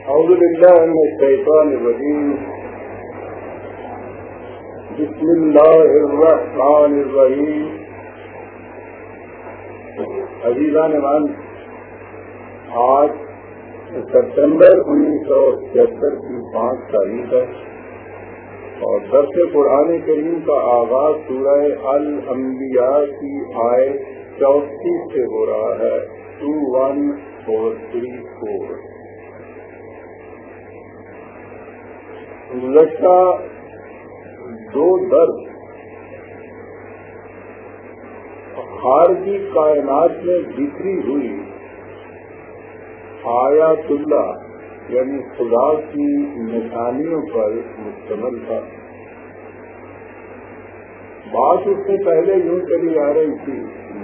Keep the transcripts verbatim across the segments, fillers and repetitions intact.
اعوذ باللہ من الشیطان الرجیم بسم اللہ الرحمن الرحیم. عزیزان مان، آج ستمبر انیس سو چھہتر کی پانچ تاریخ ہے اور درس قرآن کریم کا آغاز سورہ الانبیاء کی آیت چوتیس سے ہو رہا ہے. Two one four three four. گزشتہ دو درس خارجی کائنات میں بکھری ہوئی آیات اللہ یعنی خدا کی نشانیوں پر مشتمل تھا. بات اس سے پہلے یوں چلی آ رہی تھی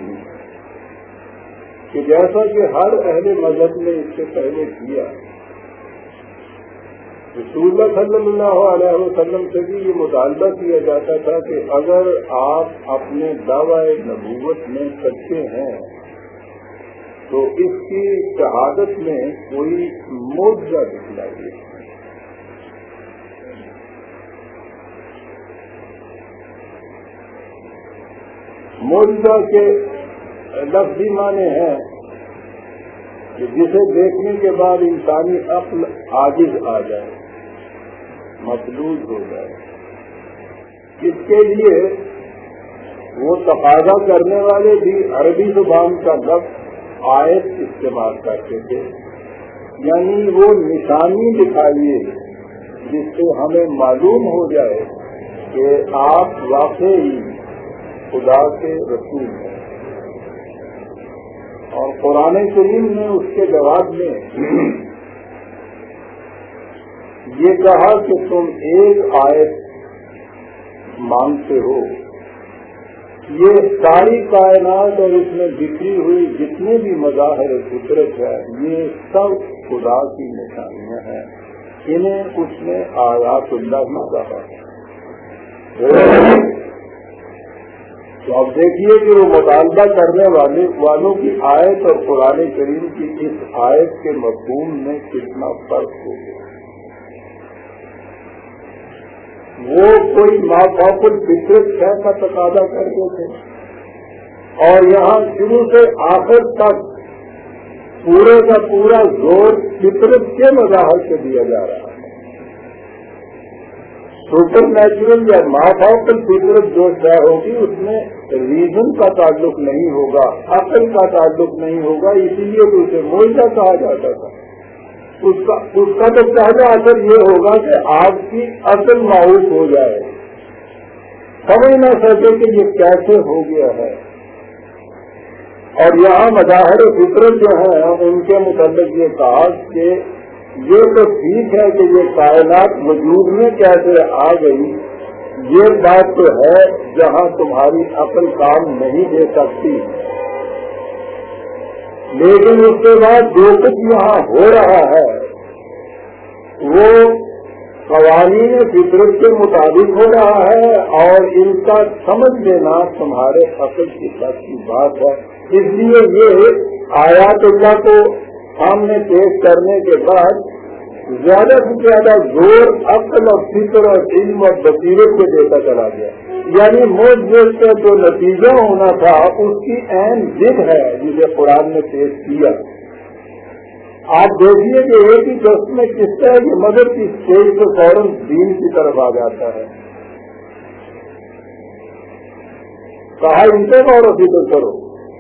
کہ جیسا کہ ہر اہل مذہب نے اس سے پہلے کیا، رسول اللہ صلی اللہ علیہ وسلم سے بھی یہ مطالبہ کیا جاتا تھا کہ اگر آپ اپنے دعوی نبوت میں سچے ہیں تو اس کی شہادت میں کوئی معجزہ دکھلائیے. معجزہ کے لفظی معنی ہیں کہ جسے دیکھنے کے بعد انسانی عقل عاجز آ جائے، مطلوب ہو جائے. اس کے لیے وہ تقاضا کرنے والے بھی عربی زبان کا لفظ آیت استعمال کرتے تھے، یعنی وہ نشانی دکھائیے جس سے ہمیں معلوم ہو جائے کہ آپ واقعی خدا کے رسول ہیں. اور قرآن کریم نے اس کے جواب میں یہ کہا کہ تم ایک آیت مانگتے ہو. یہ ساری کائنات اور اس میں بکھری ہوئی جتنے بھی مظاہر قدرت ہے یہ سب خدا کی نشانیاں ہیں. انہیں اس نے آیات اللہ میں کہا. تو اب دیکھیے کہ وہ مطالبہ کرنے والے والوں کی آیت اور قرآن کریم کی اس آیت کے مفہوم میں کتنا فرق ہو گیا. وہ کوئی مافوق الفطرت شے کا تقاضا کرتے تھے اور یہاں شروع سے آخر تک پورے کا پورا زور فطرت کے مظاہر سے دیا جا رہا ہے. سپر نیچرل یا مافوق الفطرت جو شے ہوگی اس میں ریزن کا تعلق نہیں ہوگا، عقل کا تعلق نہیں ہوگا، اسی لیے تو اسے معجزہ کہا جاتا تھا. اس کا اس کا تو پہلا اثر یہ ہوگا کہ آپ کی عقل معروف ہو جائے، سمجھ نہ سکے کہ یہ کیسے ہو گیا ہے. اور یہاں مظاہر فطرت جو ہیں ان کے متعلق یہ کہا کہ یہ تو ٹھیک ہے کہ یہ کائنات وجود میں کیسے آ گئی، یہ بات تو ہے جہاں تمہاری عقل کام نہیں دے سکتی، لیکن اس کے بعد جو کچھ یہاں ہو رہا ہے وہ قوانین فطرت کے مطابق ہو رہا ہے اور ان کا سمجھ لینا تمہارے عقل کی سچ کی بات ہے. اس لیے یہ آیات اللہ کو سامنے پیش کرنے کے بعد زیادہ سے زیادہ زور عقل اور فکر اور علم اور بصیرت کو دیتا چلا گیا. یعنی معجزے کا جو نتیجہ ہونا تھا اس کی عین ضد ہے جسے قرآن نے پیش کیا. آپ دیکھیے کہ ایک ہی دست میں کس طرح کی مدد کی اسٹیج سے فوراً دین کی طرف آ جاتا ہے. کہا ان سے غور و فکر کرو.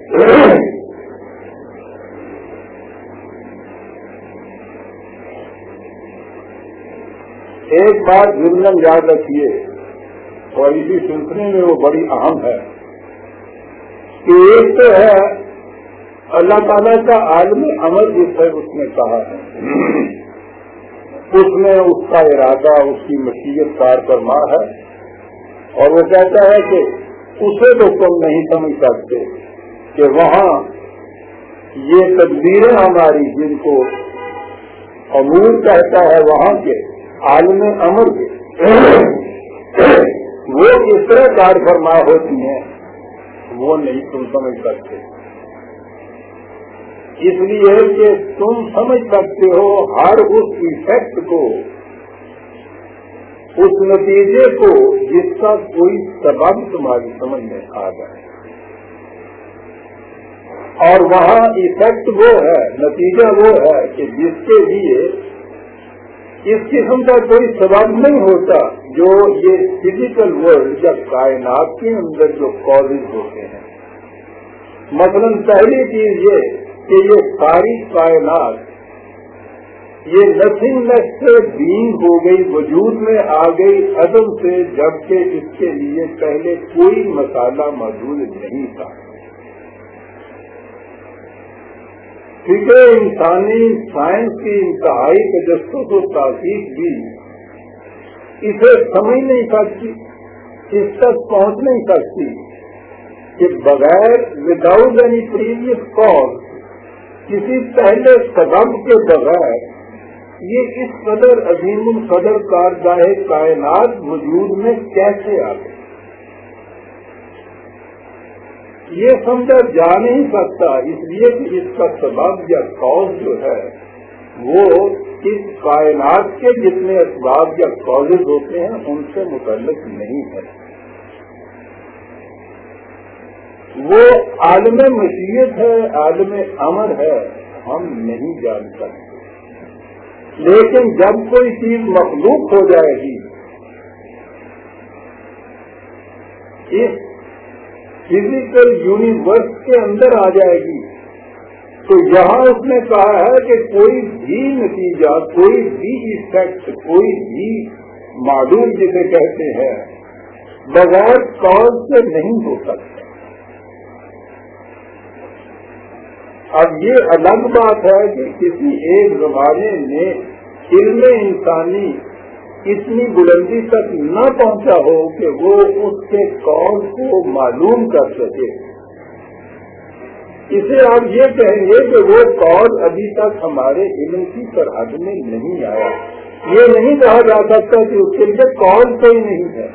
ایک بات ضمن یاد رکھیے اور اسی سلسلے میں وہ بڑی اہم ہے کہ ایک تو ہے اللہ تعالیٰ کا عالم امر جس ہے اس نے کہا ہے، اس میں اس کا ارادہ اس کی مشیت کار فرما ہے اور وہ کہتا ہے کہ اسے تو تم نہیں سمجھ سکتے کہ وہاں یہ تدبیریں ہماری جن کو امور کہتا ہے وہاں کے عالم امر کے وہ اس طرح کار فرما ہوتی ہیں وہ نہیں تم سمجھ سکتے. اس لیے کہ تم سمجھ سکتے ہو ہر اس ایفیکٹ کو، اس نتیجے کو جس کا کوئی سبب تمہاری سمجھ میں آ جائے، اور وہاں ایفیکٹ وہ ہے، نتیجہ وہ ہے کہ جس کے لیے اس قسم کا کوئی سبب نہیں ہوتا جو یہ فزیکل ورلڈ یا کائنات کے اندر جو کازز ہوتے ہیں۔ مثلاً پہلی چیز یہ کہ یہ ساری کائنات یہ نتھنگنیس سے بینگ ہو گئی، وجود میں آ گئی عدم سے، جبکہ اس کے لیے پہلے کوئی مسئلہ موجود نہیں تھا۔ فکر انسانی سائنس کی انتہائی تجسس و تحقیق بھی اسے سمجھ نہیں سکتی، اس تک پہنچ نہیں سکتی کہ بغیر وداؤٹ اینی پریویس کاز، کسی پہلے سبب کے بغیر یہ اس قدر عظیم القدر کارگاہ کائنات وجود میں کیسے آ گئے، یہ سمجھا جا نہیں سکتا، اس لیے کہ اس کا سبب یا کاز جو ہے وہ اس کائنات کے جتنے اسباب یا کازز ہوتے ہیں ان سے متعلق نہیں ہے، وہ عالم مشیت ہے، عالم امر ہے، ہم نہیں جان سکتے۔ لیکن جب کوئی چیز مخلوق ہو جائے گی، اس فزیکل یونیورس کے اندر آ جائے گی، تو یہاں اس نے کہا ہے کہ کوئی بھی نتیجہ، کوئی بھی ایفیکٹ، کوئی بھی معلوم جسے کہتے ہیں بغیر کاز سے نہیں ہو سکتا۔ اب یہ الگ بات ہے کہ کسی ایک زمانے میں علم انسانی اتنی بلندی تک نہ پہنچا ہو کہ وہ اس کے کاز کو معلوم کر سکے، اسے آپ یہ کہیں گے کہ وہ کاز ابھی تک ہمارے علم کی سرحد میں نہیں آیا۔ یہ نہیں کہا جا سکتا کہ اس کے لیے کاز کوئی نہیں ہے۔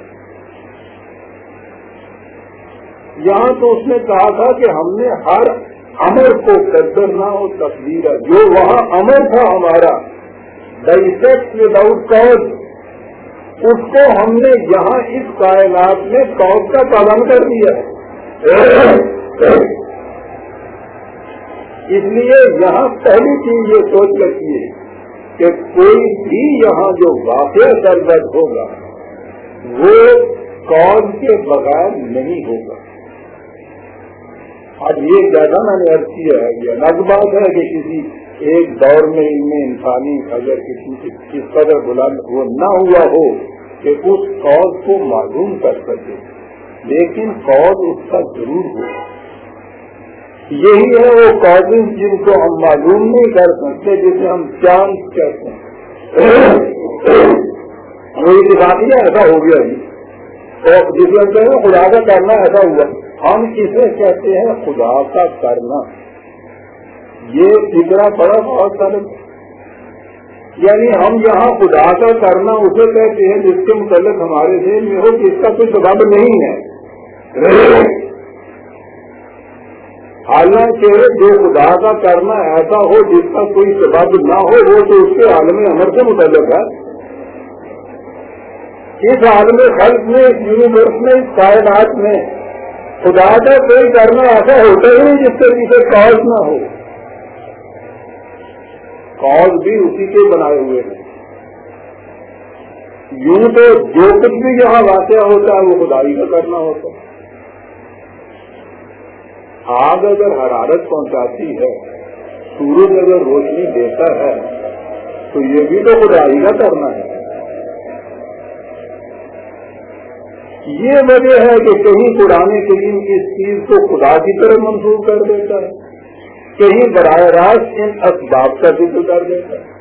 یہاں تو اس نے کہا تھا کہ ہم نے ہر امر کو قدر نہ ہو تقدیر ہے، جو وہاں امر تھا ہمارا دا ایفیکٹ وداؤٹ کاز، اس کو ہم نے یہاں اس کائنات میں کاز کا پابند کر دیا ہے۔ اس لیے یہاں پہلی چیز یہ سوچ رکھیے کہ کوئی بھی یہاں جو واقع سرگرد ہوگا وہ کاز کے بغیر نہیں ہوگا۔ اب یہ زیادہ میں نے عرض کیا ہے، یہ الگ بات ہے کہ کسی ایک دور میں ان میں انسانی اگر کسی کس قدر بلند وہ نہ ہوا ہو کہ اس کاز کو معلوم کر سکے، لیکن کاز اس کا ضرور ہو۔ یہی ہے وہ کازز جن کو ہم معلوم نہیں کر سکتے، جسے ہم چانس کہتے ہیں۔ وہ اتفاقیہ ایسا ہو گیا جی، اور جسے ہم کہتے ہیں خدا کا کرنا ایسا ہوا، ہم اسے کہتے ہیں خدا کا کرنا۔ یہ اتنا بڑا بہت سارے، یعنی ہم یہاں خدا کا کرنا اسے کہتے ہیں جس کے متعلق ہمارے ذہن میں ہو کہ اس کا کوئی سبب نہیں ہے، حالانکہ جو خدا کا کرنا ایسا ہو جس کا کوئی سبب نہ ہو وہ تو اس کے عالم امر سے متعلق ہے۔ اس عالم خلق میں، اس یونیورس میں، اس کائنات میں خدا کا کوئی کرنا ایسا ہوتا ہی نہیں جس سے کسی کاز نہ ہو۔ کاز بھی اسی کے بنائے ہوئے ہیں۔ یوں تو جو کچھ بھی یہاں واقع ہوتا ہے وہ خدائی کا کرنا ہوتا ہے۔ آگ اگر حرارت پہنچاتی ہے، سورج اگر روشنی دیتا ہے، تو یہ بھی تو خدائی کا کرنا ہے۔ یہ وجہ ہے کہ کہیں قرآن کریم اس چیز کو خدا کی طرف منسوخ کر دیتا ہے، کہیں براہ راست ان اسباب کا ذکر کر دیتا ہے۔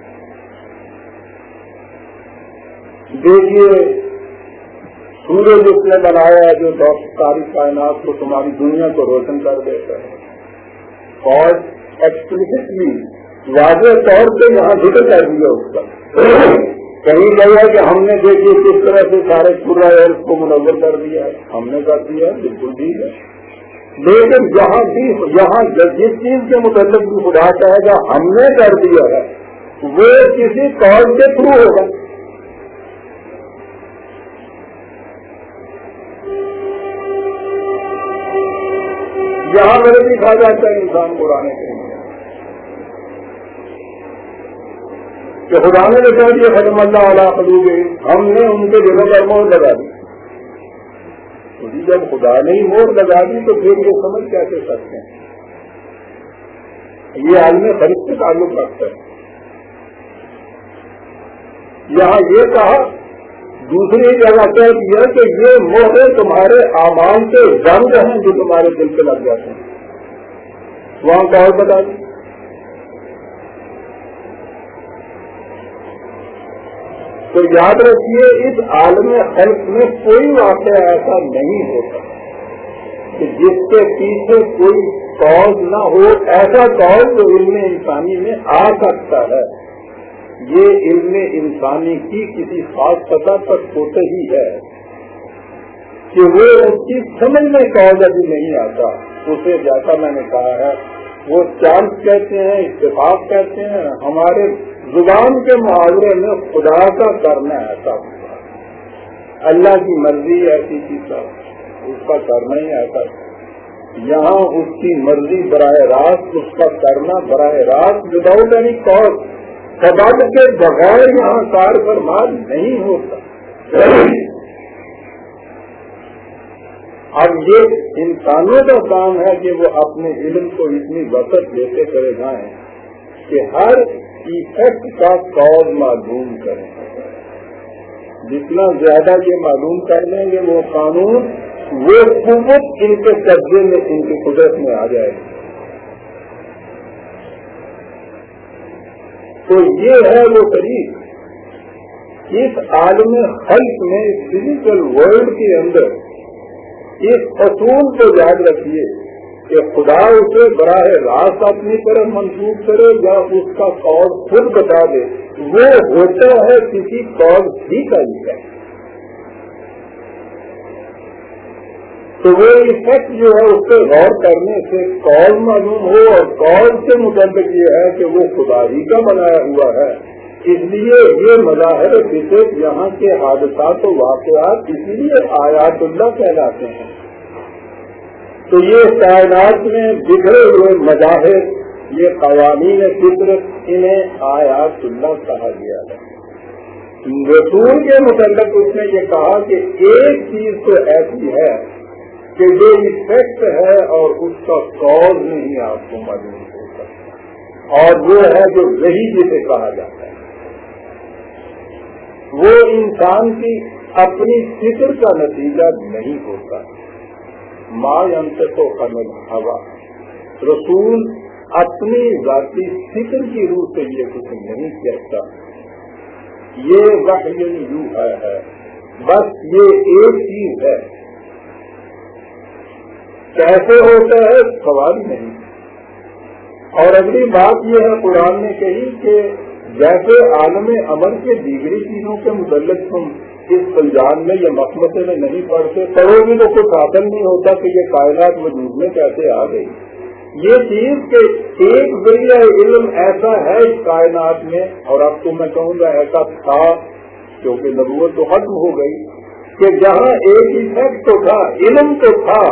دیکھیے سورج اس نے بنایا ہے جو ساری کائنات کو، تمہاری دنیا کو روشن کر دیتا ہے، اور ایکسپلیسٹلی واضح طور پہ یہاں ذکر کر دیا اس کا۔ کہیں کہا کہ ہم نے دیکھیے کس طرح سے سارے پورا ارتھ کو منور کر دیا ہے، ہم نے کر دیا ہے، بالکل ٹھیک ہے۔ لیکن جہاں بھی یہاں جس چیز کے متعلق بھی خدا کہے گا ہم نے کر دیا ہے وہ کسی کال کے تھرو ہوگا. یہاں میرے بھی کھا جاتا ہے انسان کو اڑانے کے لیے کہ خدا نے جو کہہ دیا ختم اللہ علیہ قلوب ہم نے ان کے دلوں پر مہر لگا دی. جب خدا نے ہی مہر لگا دی تو پھر یہ سمجھ کیسے سکتے ہیں؟ یہ عالم خرید سے تعلق رکھتا ہے. یہاں یہ کہا دوسری جگہ کہہ دیا کہ یہ مہریں تمہارے اعمال کے رنگ ہیں جو تمہارے دل پہ لگ جاتے ہیں. وہاں کا اور بتا دیں. تو یاد رکھیے اس عالم خلق میں کوئی واقعہ ایسا نہیں ہوتا کہ جس کے پیچھے کوئی کاز نہ ہو. ایسا کاز جو علم انسانی میں آ سکتا ہے یہ علم انسانی کی کسی خاص سطح پر ہوتے ہی ہے کہ وہ اس کی سمجھ میں کاز ابھی نہیں آتا. اسے جیسا میں نے کہا ہے وہ چانس کہتے ہیں, اتفاق کہتے ہیں. ہمارے زبان کے محاورے میں خدا کا کرنا ایسا ہوتا ہے, اللہ کی مرضی ایسی چیز اس کا کرنا ہی ایسا. یہاں اس کی مرضی براہ راست, اس کا کرنا براہ راست وداؤٹ اینی کاز, سبب کے بغیر یہاں کار فرمان نہیں ہوتا. اب یہ انسانوں کا کام ہے کہ وہ اپنے علم کو اتنی وسعت دیتے کرے جائیں کہ ہر ایفیکٹ کا کاز معلوم کریں. جتنا زیادہ یہ معلوم کر لیں گے وہ قانون وہ قوت ان کے قبضے میں, ان کی قدرت میں آ جائے گی. تو یہ ہے وہ طریق اس عالم خلق میں فزیکل ورلڈ کے اندر اس اصول کو یاد رکھیے کہ خدا اسے براہ راست اپنی طرف منسوخ کرے یا اس کا کاز خود بتا دے, وہ ہوتا ہے کسی کاز ہی کا ہی ہے. تو وہ ایفیکٹ جو ہے اس پہ غور کرنے سے کاز معلوم ہو, اور کاز کے مطابق یہ ہے کہ وہ خدا ہی کا بنایا ہوا ہے. اس لیے یہ مظاہر فطر یہاں کے حادثات و واقعات اسی لیے آیات اللہ کہلاتے ہیں. تو یہ کائنات میں بکھرے ہوئے مظاہر, یہ قوانین فطرت, انہیں آیات اللہ کہا گیا ہے. رسول کے متعلق اس نے یہ کہا کہ ایک چیز تو ایسی ہے کہ جو ایفیکٹ ہے اور اس کا کاز نہیں آپ کو معلوم ہو سکتا, اور وہ ہے جو وحی جسے کہا جاتا ہے. وہ انسان کی اپنی فکر کا نتیجہ نہیں ہوتا. ما ينطق عن الهوى, رسول اپنی ذاتی فکر کی روح سے یہ کچھ نہیں کہتا. یہ وحی یوحی ہے, بس یہ ایک چیز ہے. کیسے ہوتا ہے سوال نہیں. اور اگلی بات یہ ہے قرآن نے کہی کہ جیسے عالم امر کے دیگری چیزوں کے متعلق تم اس فلجان میں یا مقمصے میں نہیں پڑھتے, پڑھو گی تو کچھ حاصل نہیں ہوتا کہ یہ کائنات وجود میں کیسے آ گئی. یہ چیز کہ ایک ذریعہ علم ایسا ہے اس کائنات میں, اور اب تو میں کہوں گا ایسا تھا کیونکہ نبوت تو ختم ہو گئی, کہ جہاں ایک ایفیکٹ تو تھا, علم تو تھا,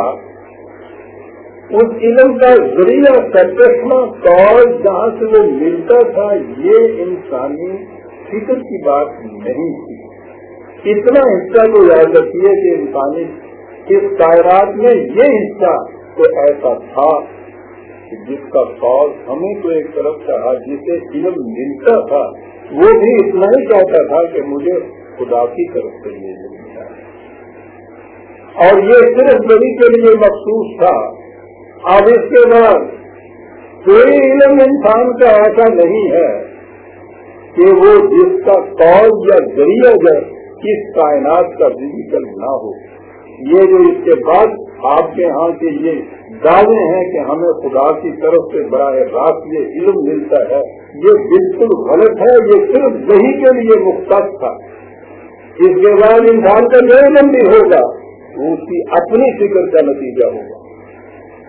اس علم کا ذریعہ سرچشمہ کاز جہاں سے وہ ملتا تھا, یہ انسانی فکر کی بات نہیں تھی. اتنا حصہ تو یاد رکھیے کہ انسانی اس کائنات میں یہ حصہ تو ایسا تھا کہ جس کا کاز ہمیں تو ایک طرف کہا, جسے علم ملتا تھا وہ بھی اتنا ہی چاہتا تھا کہ مجھے خدا کی طرف سے یہ ملتا ہے, اور یہ صرف بڑی کے لیے مخصوص تھا. اب اس کے بعد کوئی علم انسان کا ایسا نہیں ہے کہ وہ جس کا کاز یا ذریعہ جو اس کائنات کا فزیکل نہ ہو. یہ جو اس کے بعد آپ کے ہاں کے یہ دعوے ہیں کہ ہمیں خدا کی طرف سے براہ راست یہ علم ملتا ہے, یہ بالکل غلط ہے. یہ صرف وحی کے لیے مختص تھا. اس کے بعد انسان کا جو علم بھی ہوگا وہ اس کی اپنی فکر کا نتیجہ ہوگا.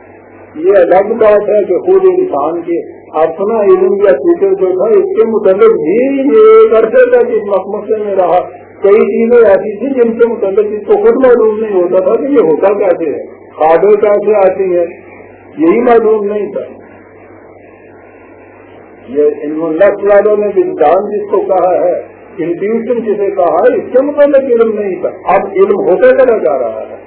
یہ الگ بات ہے کہ خود انسان کے اپنا علم یا فکر جو تھا اس کے متعلق بھی یہ کرتے تھا کہ اس مسئلے میں رہا کئی چیزیں ایسی تھی جن کے متعلق اس کو خود معلوم نہیں ہوتا تھا کہ یہ ہوتا کیسے ہے، خبریں کیسے آتی ہیں، یہی معلوم نہیں تھا. یہ علم النفس والوں نے وجدان جس کو کہا ہے، انٹیوشن جسے کہا ہے، اس کے متعلق علم نہیں تھا. اب علم ہوتے چلا جا رہا ہے.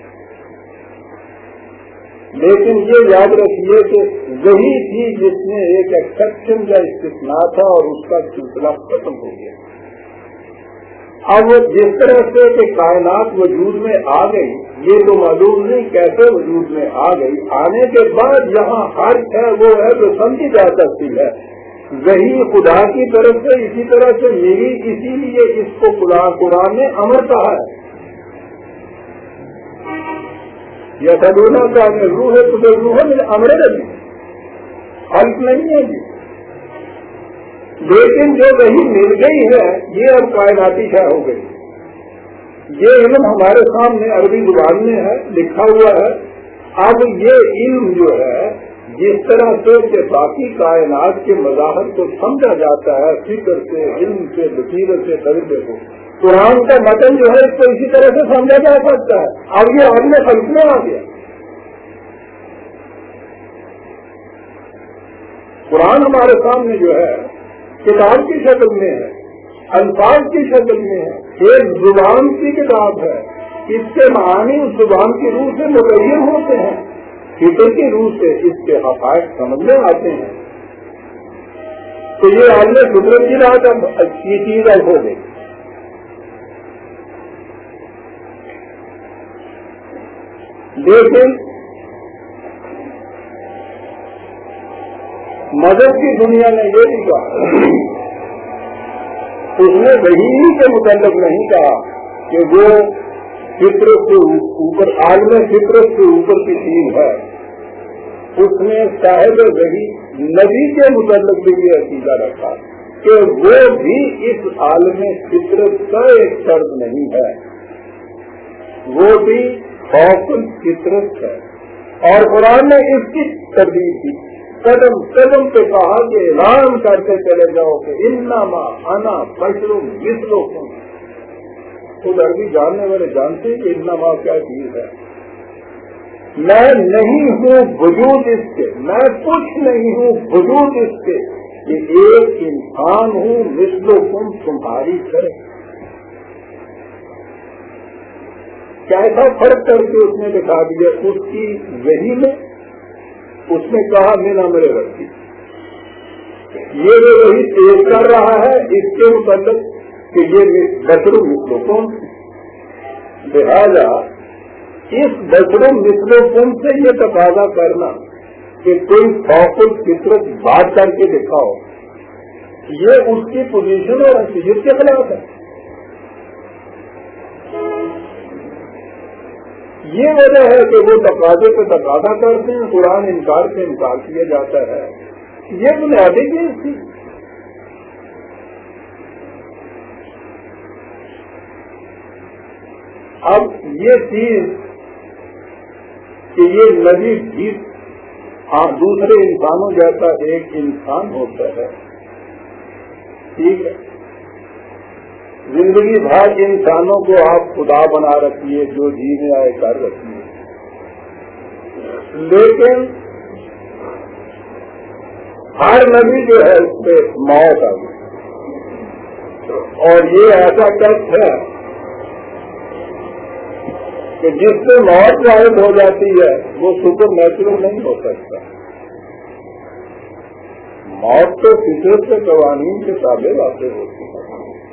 لیکن یہ یاد رکھیے کہ وہی تھی جس میں ایک ایکسپشن کا استثناء تھا اور اس کا سلسلہ ختم ہو گیا. اب جس طرح سے کہ کائنات وجود میں آ گئی، یہ تو معلوم نہیں کیسے وجود میں آ گئی. آنے کے بعد جہاں حرف ہے وہ ہے جو سمجھی جا سکتی ہے، وہی خدا کی طرف سے اسی طرح سے میری، اسی لیے اس کو قرآن نے امر کہا ہے. یہ سدونا کا روح ہے تو روح ہے، امر نہیں، حلف نہیں ہے جی. لیکن جو وہی مل گئی ہے یہ اب کائناتی شے ہو گئی. یہ علم ہمارے سامنے عربی زبان میں ہے، لکھا ہوا ہے. اب یہ علم جو ہے جس طرح سے کہ باقی کائنات کے مظاہر کو سمجھا جاتا ہے فکر سے، علم سے، بصیرت سے، تجربے کو، قرآن کا متن جو ہے اس کو اسی طرح سے سمجھا جا سکتا ہے. اب یہ آدمی خلق میں آ گیا. قرآن ہمارے سامنے جو ہے کتاب کی شکل میں ہے، الفاظ کی شکل میں ہے، ایک زبان کی کتاب ہے. اس کے معانی اس زبان کی روح سے متعین ہوتے ہیں، فکر کی روح سے اس کے حقائق سمجھ میں آتے ہیں. تو یہ آدمی فطرت کی رات اب اچھی چیز اب ہو گئی. لیکن مذہب کی دنیا نے یہ بھی کہا، اس نے وہی کے متعلق نہیں کہا کہ وہ فطرت سے اوپر، عالم فطرت سے اوپر کی چیز ہے. اس نے صاحب وہی نبی کے متعلق بھی یہ عقیدہ رکھا کہ وہ بھی اس عالم فطرت کا ایک فرد نہیں ہے، وہ بھی خوف فطرت ہے. اور قرآن نے اس کی تردید کی، قدم قدم پہ کہا کہ اعلان کرتے چلے جاؤ کہ انما انا بشر مثلکم. خود عربی جاننے والے جانتے ہیں کہ انما کیا چیز ہے. میں نہیں ہوں وجود اس کے، میں کچھ نہیں ہوں وجود اس کے، کہ ایک انسان ہوں مثلکم تمہاری طرح. کیسا فرق کر کے اس نے دکھا دیا اس کی وحی میں. اس نے کہا میرا میرے رکھی، یہ جو وہی پیش کر رہا ہے اس کے متعلق کہ یہ بشر مثلکم، لہذا اس بشر مثلکم سے یہ تقاضا کرنا کہ کوئی فوق الفطرت بات کر کے دکھاؤ، یہ اس کی پوزیشن اور حیثیت کے خلاف ہے. یہ وجہ ہے کہ وہ تقاضے پہ تقاضا کرتے ہیں، قرآن انکار سے انکار کیا جاتا ہے. یہ بنیادی چیز تھی. اب یہ چیز کہ یہ نبی بھی ہاں دوسرے انسانوں جیسا ایک انسان ہوتا ہے، ٹھیک ہے، زندگی بھر انسانوں کو آپ خدا بنا رکھیے، جو جی میں آئے کر رکھیے، لیکن ہر نبی جو ہے اس پہ موت آ گئی. اور یہ ایسا ٹیسٹ ہے کہ جس سے موت واحد ہو جاتی ہے وہ سپر نیچرل نہیں ہو سکتا. موت تو فطرت کے قوانین کے تابع واقع ہوتی ہے.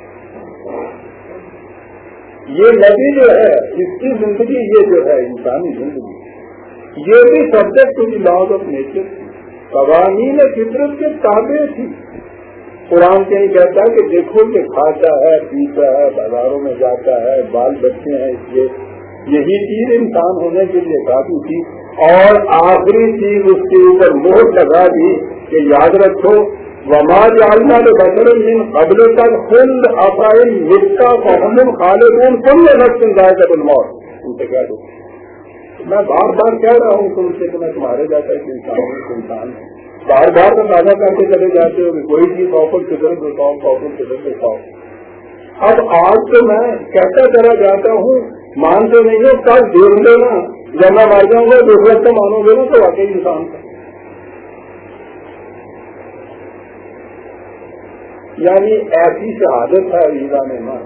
یہ نبی جو ہے اس کی زندگی، یہ جو ہے انسانی زندگی، یہ بھی subject to the laws of nature تھی، قوانین فطرت کے تابع تھی. قرآن کہیں کہتا ہے کہ دیکھو یہ کھاتا ہے، پیتا ہے، بازاروں میں جاتا ہے، بال بچے ہیں، اس لیے یہی چیز انسان ہونے کے لیے کافی تھی. اور آخری چیز اس کے اوپر مہر لگا دی کہ یاد رکھو وما جعلنا لبشر من قبلک الخلد افإن مت فهم الخالدون كل نفس ذائقۃ الموت. ان سے کہہ دو میں بار بار کہہ رہا ہوں تم سے کہ میں تمہارے جیسا ایک انسان ہوں، انسان ہے، بار بار تو تازہ کر کے چلے جاتے ہو کہ کوئی چیز آفر کدھر بتاؤ آفر کدھر بتاؤ. اب آج تو میں کہتا چلا جاتا ہوں، مانتے نہیں ہو، کل دیکھ لینا جب میں مر جاؤں گا دوسرے سے مانو گے نا تو واقعی انسان کا. یعنی ایسی شہادت ہے عیسیٰ نے مان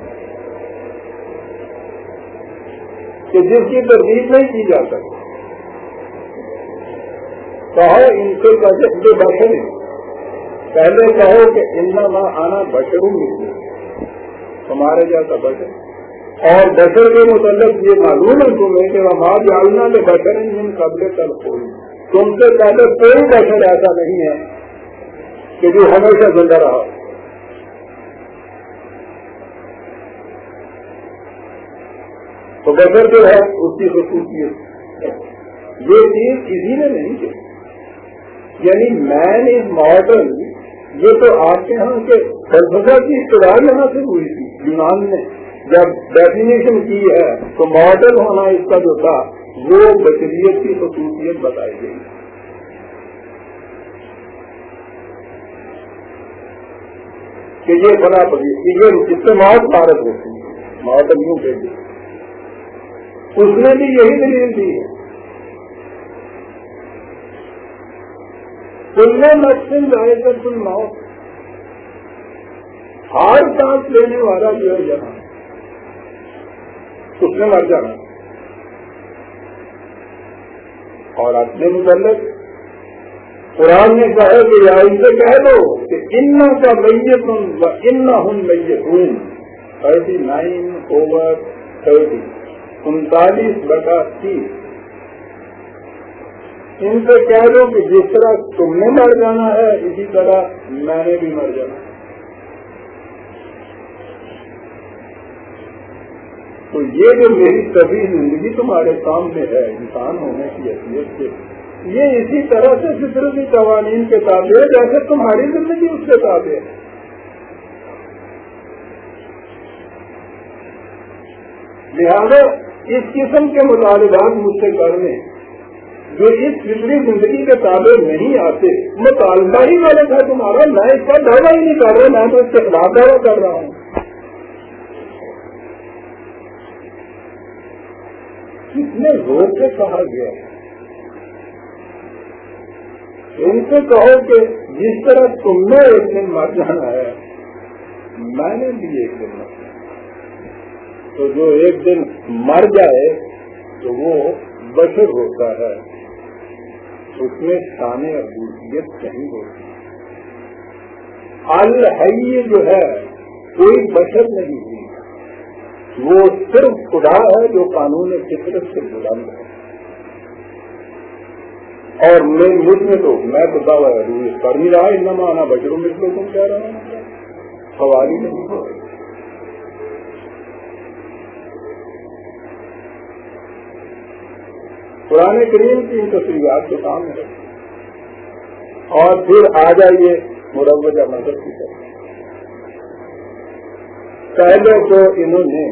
کہ جس کی تردید نہیں کی جا سکتی. کہو ان سے بشر، پہلے کہو کہ انما آنا بشر نکلے، تمہارے جیسا بشر. اور بشر کے متعلق یہ معلوم ہے تمہیں کہ ہمارا جاننا کہ بشر ان قبل تل کوئی، تم سے پہلے کوئی بشر ایسا نہیں ہے کہ جو ہمیشہ زندہ رہا. تو بشر جو ہے اس کی خصوصیت یہ چیز کسی نے نہیں کی. یعنی مین از ماڈرن، یہ تو آپ کے یہاں کے فلسفہ کی ابتدا یہاں سے ہوئی تھی. یونان نے جب ڈیفینیشن کی ہے تو ماڈرن ہونا اس کا جو تھا وہ بشریت کی خصوصیت بتائی گئی. کہ یہ بنا پڑی یہ استعمال بھارت ہوتی ہے ماڈرن یوں کہ اس نے بھی یہی دلیل دی ہے. کل نفس ذائقۃ الموت، ہر سانس لینے والا جو ہے یہاں اس نے مر جانا. اور اپنے متعلق قرآن نے کہا کہ یا ان سے کہہ دو کہ ان کا میت و انہم میتون، تھرٹی نائن اوور تھرٹی انتالیس بٹا تیس. ان سے کہہ دو کہ جس طرح تم نے مر جانا ہے اسی طرح میں نے بھی مر جانا. تو یہ جو میری طبی زندگی تمہارے سامنے ہے انسان ہونے کی حیثیت سے، یہ اسی طرح سے فطرتی قوانین کے تابع ہے جیسے تمہاری زندگی اس کے تابع ہے. لہذا اس قسم کے مطالبات مجھ سے کرنے جو اس فطری زندگی کے تابع نہیں آتے، مطالبہ ہی غلط ہے تمہارا. میں اس کا دعویٰ ہی نہیں کر رہا، میں تو اس کے خلاف دعویٰ کر رہا ہوں. کتنے زور سے کہا گیا ان سے کہو کہ جس طرح تم نے ایک دن مر جانا ہے میں نے بھی ایک دن مر جانا. تو جو ایک دن مر جائے تو وہ بشر ہوتا ہے، اس میں شان عبودیت کہیں ہوتی. الحی جو ہے کوئی بشر نہیں ہوئی، وہ صرف خدا ہے جو قانون فطرت سے بلند ہے. اور میں مجھ میں تو میں تو دعویٰ کر نہیں رہا انما انا بشر مثلکم تم کہہ رہا ہوں، سوال ہی نہیں ہو. قرآن کریم کی ان تصریحات کے سامنے رکھیں اور پھر آ جائیے مروجہ مذہب کی طرف. پہلے تو انہوں نے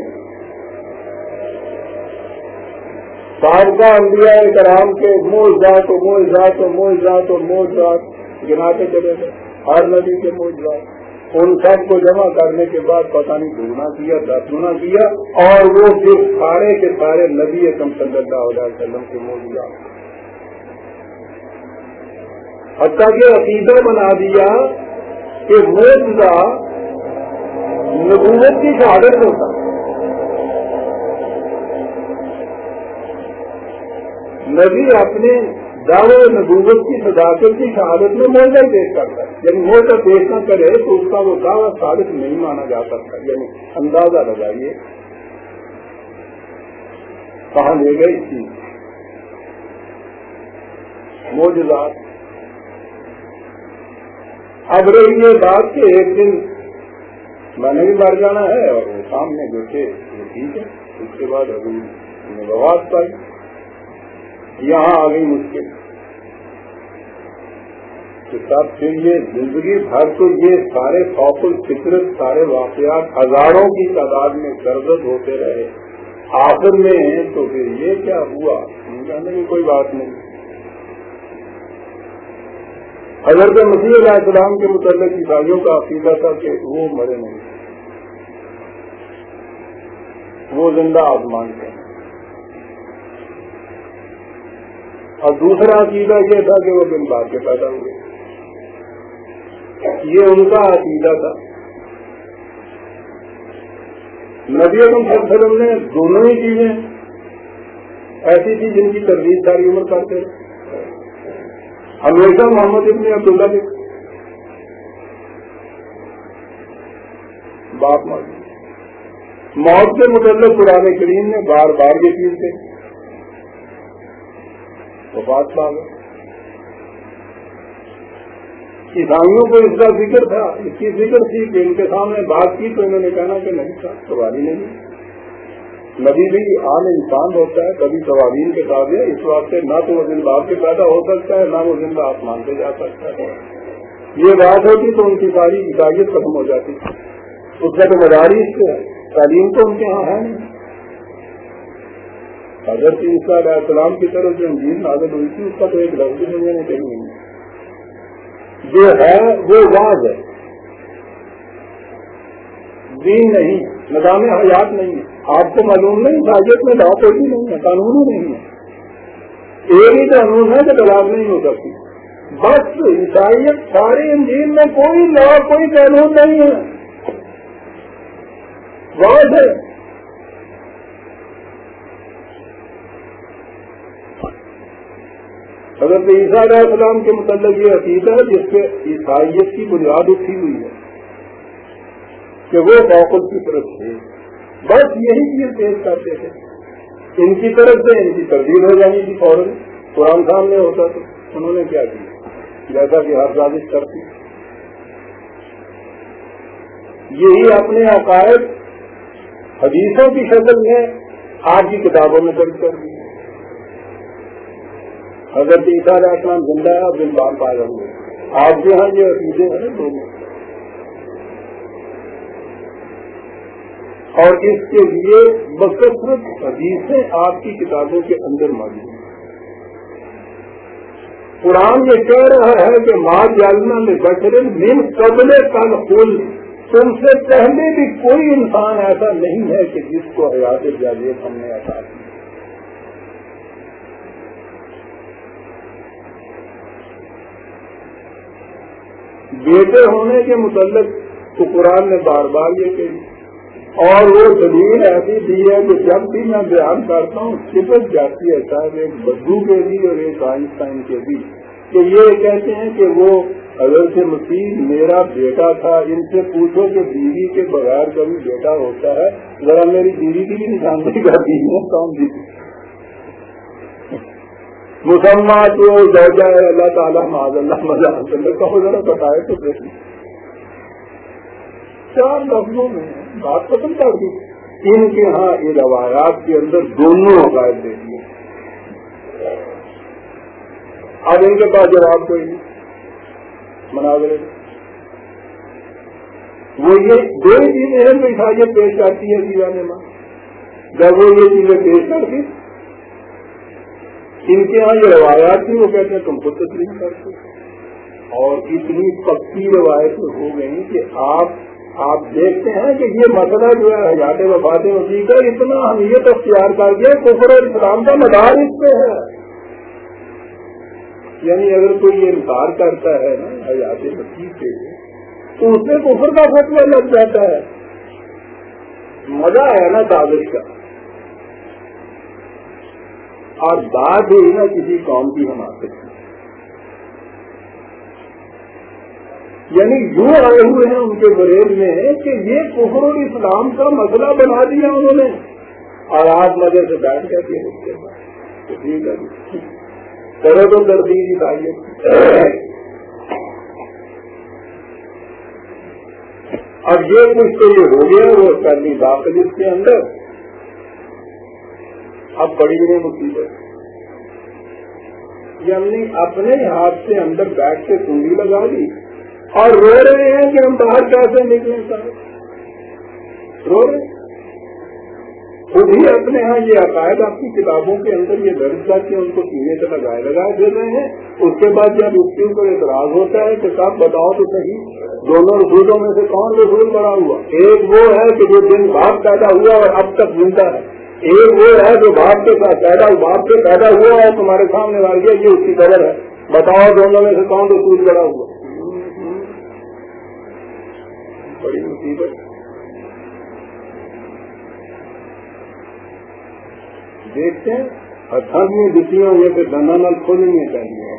سابقہ انبیاء کرام کے معجزات و معجزات و معجزات و معجزات گناتے چلے گئے، ہر نبی کے معجزات. ان سب کو جمع کرنے کے بعد پتہ نہیں دگنا کیا دس گنا کیا، اور وہ پھر سارے کے سارے نبی اکرم صلی اللہ علیہ وسلم کے معجزات، حتیٰ کہ عقیدہ بنا دیا کہ معجزہ نبوت کی شہادت ہوتا. نبی اپنے دعوے نبوت کی صداقت کی شہادت میں معجزہ پیش کرتا ہے. یعنی معجزہ پیش نہ کرے تو اس کا وہ دعویٰ ثابت نہیں مانا جا سکتا. یعنی اندازہ لگائیے کہاں لے گئی چیز معجزات. اب رہی یہ بات کہ ایک دن میں نے بھی مر جانا ہے اور وہ سامنے بیٹھے وہ ٹھیک ہے. اس کے بعد ابھی نبوات پائی، یہاں آ گئی مشکل کہ سب سے یہ زندگی بھر تو یہ سارے خوف الفطرت سارے واقعات ہزاروں کی تعداد میں گردد ہوتے رہے، آخر میں تو پھر یہ کیا ہوا؟ کہنے کی کوئی بات نہیں. حضرت مسیح علیہ السلام کے متعلق عیسائیوں کا عقیدہ تھا کہ وہ مرے نہیں، وہ زندہ آسمان کے. اور دوسرا عقیدہ یہ تھا کہ وہ بن باپ کے پیدا ہوئے. یہ ان کا عقیدہ تھا. نبی اکرم صلی اللہ علیہ وسلم نے دونوں ہی چیزیں ایسی تھی جن کی تردید ساری عمر کرتے ہمیشہ محمد ابن عبداللہ کے باپ مار موت کے متعلق قرآن کریم نے بار بار یہ چیز کہی. تو بات پا گئے. عیسائیوں کو اس کا ذکر تھا، اس کی ذکر تھی کہ ان کے سامنے بات کی تو انہوں نے کہنا کہ نہیں تھا، سوال ہی نہیں. نبی بھی عام انسان ہوتا ہے، کبھی سوالین کے تابع، اس واسطے نہ تو وہ زندہ باپ کے پیدا ہو سکتا ہے، نہ وہ زندہ آسمان پہ جا سکتا ہے. یہ بات ہوتی تو ان کی ساری عیسائیت ختم ہو جاتی. اس کا تو مدارس تعلیم تو ان کے یہاں ہے نہیں. حضرت عیسیٰ علیہ السلام کی طرف جو انجیل نازل ہوئی تھی اس کا تو ایک لفظ دنیا نے کہیں نہیں. جو ہے وہ واضح ہے، دین نہیں، نظام حیات نہیں ہے. آپ کو معلوم نہیں حاجت میں لا کوئی بھی نہیں ہے، قانون ہی نہیں ہے. ایک ہی قانون ہے کہ طلاق نہیں ہو سکتی. بس عیسائیت ساری انجیل میں کوئی لا کوئی قانون نہیں ہے، واضح ہے. حضرت عیسیٰ علیہ السلام کے متعلق یہ عقیدہ ہے جس پہ عیسائیت کی بنیاد اٹھی ہوئی ہے کہ وہ فوقل کی طرف سے بس یہی چیز پیش کرتے تھے. ان کی طرف سے ان کی تردید ہو جانی تھی فوراً. قرآن سامنے ہوتا تو انہوں نے کیا کیا جیسا کہ ہر سازش کرتی. یہی اپنے عقائد حدیثوں کی شکل میں آپ کی کتابوں میں درج کر دی. حضرت عیسیٰ علیہ السلام زندہ ہے اور بن باپ پیدا ہوئے. آپ کے یہاں یہ عقیدے ہیں دونوں، اور اس کے لیے بکثرت حدیثیں آپ کی کتابوں کے اندر موجود ہیں. قرآن یہ کہہ رہا ہے کہ ما جعلنا لبشر من قبل الخلد، تم سے پہلے بھی کوئی انسان ایسا نہیں ہے کہ جس کو حیات جاوید ہم نے عطا کی. بیٹے ہونے کے متعلق تو قرآن نے بار بار یہ کہی، اور وہ دلیل ایسی دی ہے کہ جب بھی میں بیان کرتا ہوں سپٹ جاتی ہے صاحب ایک بدو کے بھی اور ایک آئنسٹائن کے بھی، کہ یہ کہتے ہیں کہ وہ حضرت مسیح میرا بیٹا تھا. ان سے پوچھو کہ بیوی کے بغیر کبھی بیٹا ہوتا ہے؟ ذرا میری بیوی کی بھی نشاندہی کر دی ہے کون دی مسلمان جو زوجہ ہے اللہ تعالیٰ معاذ اللہ مذاق کہو ذرا بتائے تو دیکھیں. چار لفظوں میں بات ختم کر دی. ان کے ہاں یہ روایات کے اندر دونوں عقائد دے دیے. اب ان کے پاس جواب کوئی نہیں مناظرے. وہ یہ دو ہی چیزیں ہیں جو عیسائیت پیش کرتی ہے دیوانے ماں. جب وہ یہ چیزیں پیش کرتی ان کے یہاں یہ روایات تھی وہ کہتے ہیں تم کو تسلیم کرتے. اور اتنی پکی روایتیں ہو گئی کہ آپ آپ دیکھتے ہیں کہ یہ مسئلہ جو ہے حیات وفات وسیع کا اتنا اہمیت اختیار کر گیا کفر اور اسلام کا مدار اس پہ ہے. یعنی اگر کوئی یہ انکار کرتا ہے نا حیات وسیع سے تو اس میں کفر کا فتویٰ لگ جاتا ہے. مزہ آیا نا سازش کا. اور بات ہوئی نا کسی قوم کی حماقت کی. یعنی یوں آئے ہوئے ہیں ان کے بریل میں کہ یہ کفر اور اسلام کا مسئلہ بنا دیا انہوں نے، اور آج مزے سے بیٹھ کر کے رکھتے ہیں تو ٹھیک ہے کرو تو تردید عیسائیت. اب یہ کچھ تو یہ ہو گیا وہ کرنی داخل اس کے اندر. اب بڑی بڑی مصیبت یعنی اپنے ہاتھ سے اندر بیٹھ کے کنڈی لگا دی اور رو رہے ہیں کہ ہم باہر کیسے نکلیں سارے رو رہے. खुद ही अपने यहाँ ये अकायद आपकी किताबों के अंदर ये दर्ज था कि उनको सीने से लगाए लगाए दे रहे हैं। उसके बाद जब उसके ऊपर एतराज होता है कि साहब बताओ तो सही, दोनों रसूलों में से कौन रसूल बड़ा हुआ? एक वो है कि जो दिन बाप पैदा हुआ और अब तक जिंदा है, एक वो है जो बाप के साथ पैदा बाप से पैदा हुआ और तुम्हारे सामने वाल गया, ये उसकी खबर है। बताओ दोनों में से कौन रसूल बड़ा हुआ? बड़ी मुसीबत। देखते हैं अथर में दुखियों ये कि दंदा नल खोलनी चाहिए,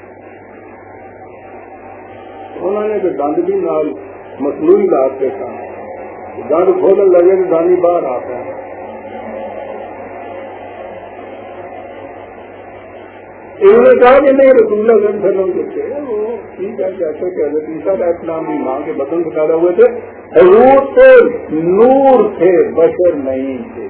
उन्होंने तो दंद भी नाल मसनूई दाद के साथ दंद खोलने लगे तो दानी बाहर आता है। इन्होंने कहा कि नहीं रसूलुल्लाह सल्लल्लाहु अलैहि वसल्लम जो थे वो ठीक है, जैसे कि हज़रत ईसा अलैहिस्सलाम भी माँ के बतन से पैदा हुए थे, हजूर तो नूर थे, बशर नहीं थे।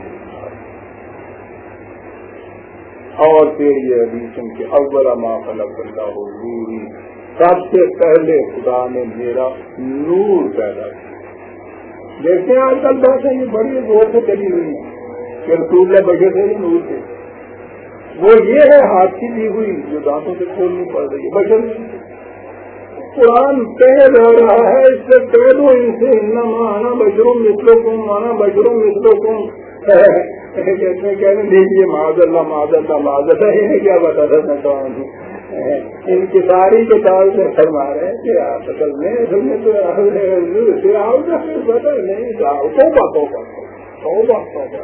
और फिर ये हदीस के अव्वला मा खलक़ल्लाहु नूरी, सबसे पहले खुदा ने मेरा नूर पैदा किया। देखते हैं आजकल बातें ये बड़ी जोर से चली हुई है कि रसूलुल्लाह बशर थे या नूर थे। वो ये है हाथ की दी हुई जो दांतों से खोलनी पड़ रही है, बशर कुरान कह रहा है, इससे कह दो इनसे इन्नमा आना बशरुम मिस्लुकुम आना बशरुम मिस्लुकुम। कहते कहने दीजिए माज़अल्लाह माज़अल्लाह माज़अल्लाह, इन्हें क्या बता था मैं कौन हूँ। इनकी सारी किताब से फरमा रहे हैं कि आप असल में इसमें तो आओगा फिर पता नहीं तौबा तौबा तौबा तौबा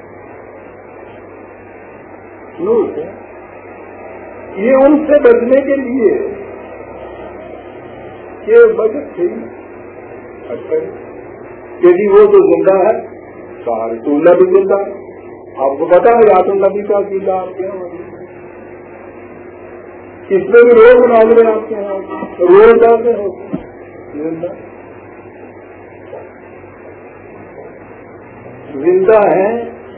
नूर है। ये उनसे बचने के लिए ये बचत थी। अच्छा यदि वो तो जिंदा है, कहा रसूलुल्लाह भी जिंदा है। आपको पता है याद नबी का अकीदा आपके यहाँ, इसमें भी रोज मांग रहे आपके यहाँ, रोज जाते हो जिंदा जिंदा है।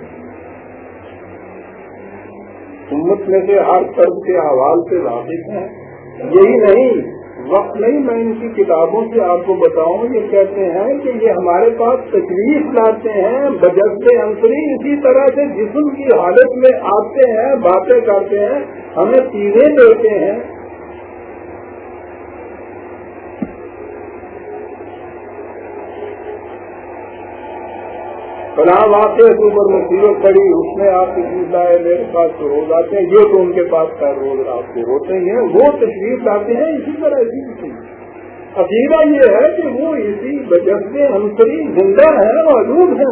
उम्मत में से हर फर्द के अहवाल से वाकिफ है। यही नहीं, वक्त नहीं मैं इनकी किताबों से आपको बताऊं, ये कहते हैं कि ये हमारे पास तकलीफ लाते हैं बजस्ते अंतरी, इसी तरह से जिस्म की हालत में आते हैं, बातें करते हैं, हमें चीजें देते हैं। फला वाक़े के ऊपर मुसीबत पड़ी, उसमें आप तशरीफ लाए मेरे पास तो रोज आते हैं, ये तो उनके पास का रोज आपको होते ही हैं, वो तशरीफ लाते हैं। इसी तरह इसी अकीदा ये है कि वो इसी वजह से अंतरी जिंदा है, मौजूद है।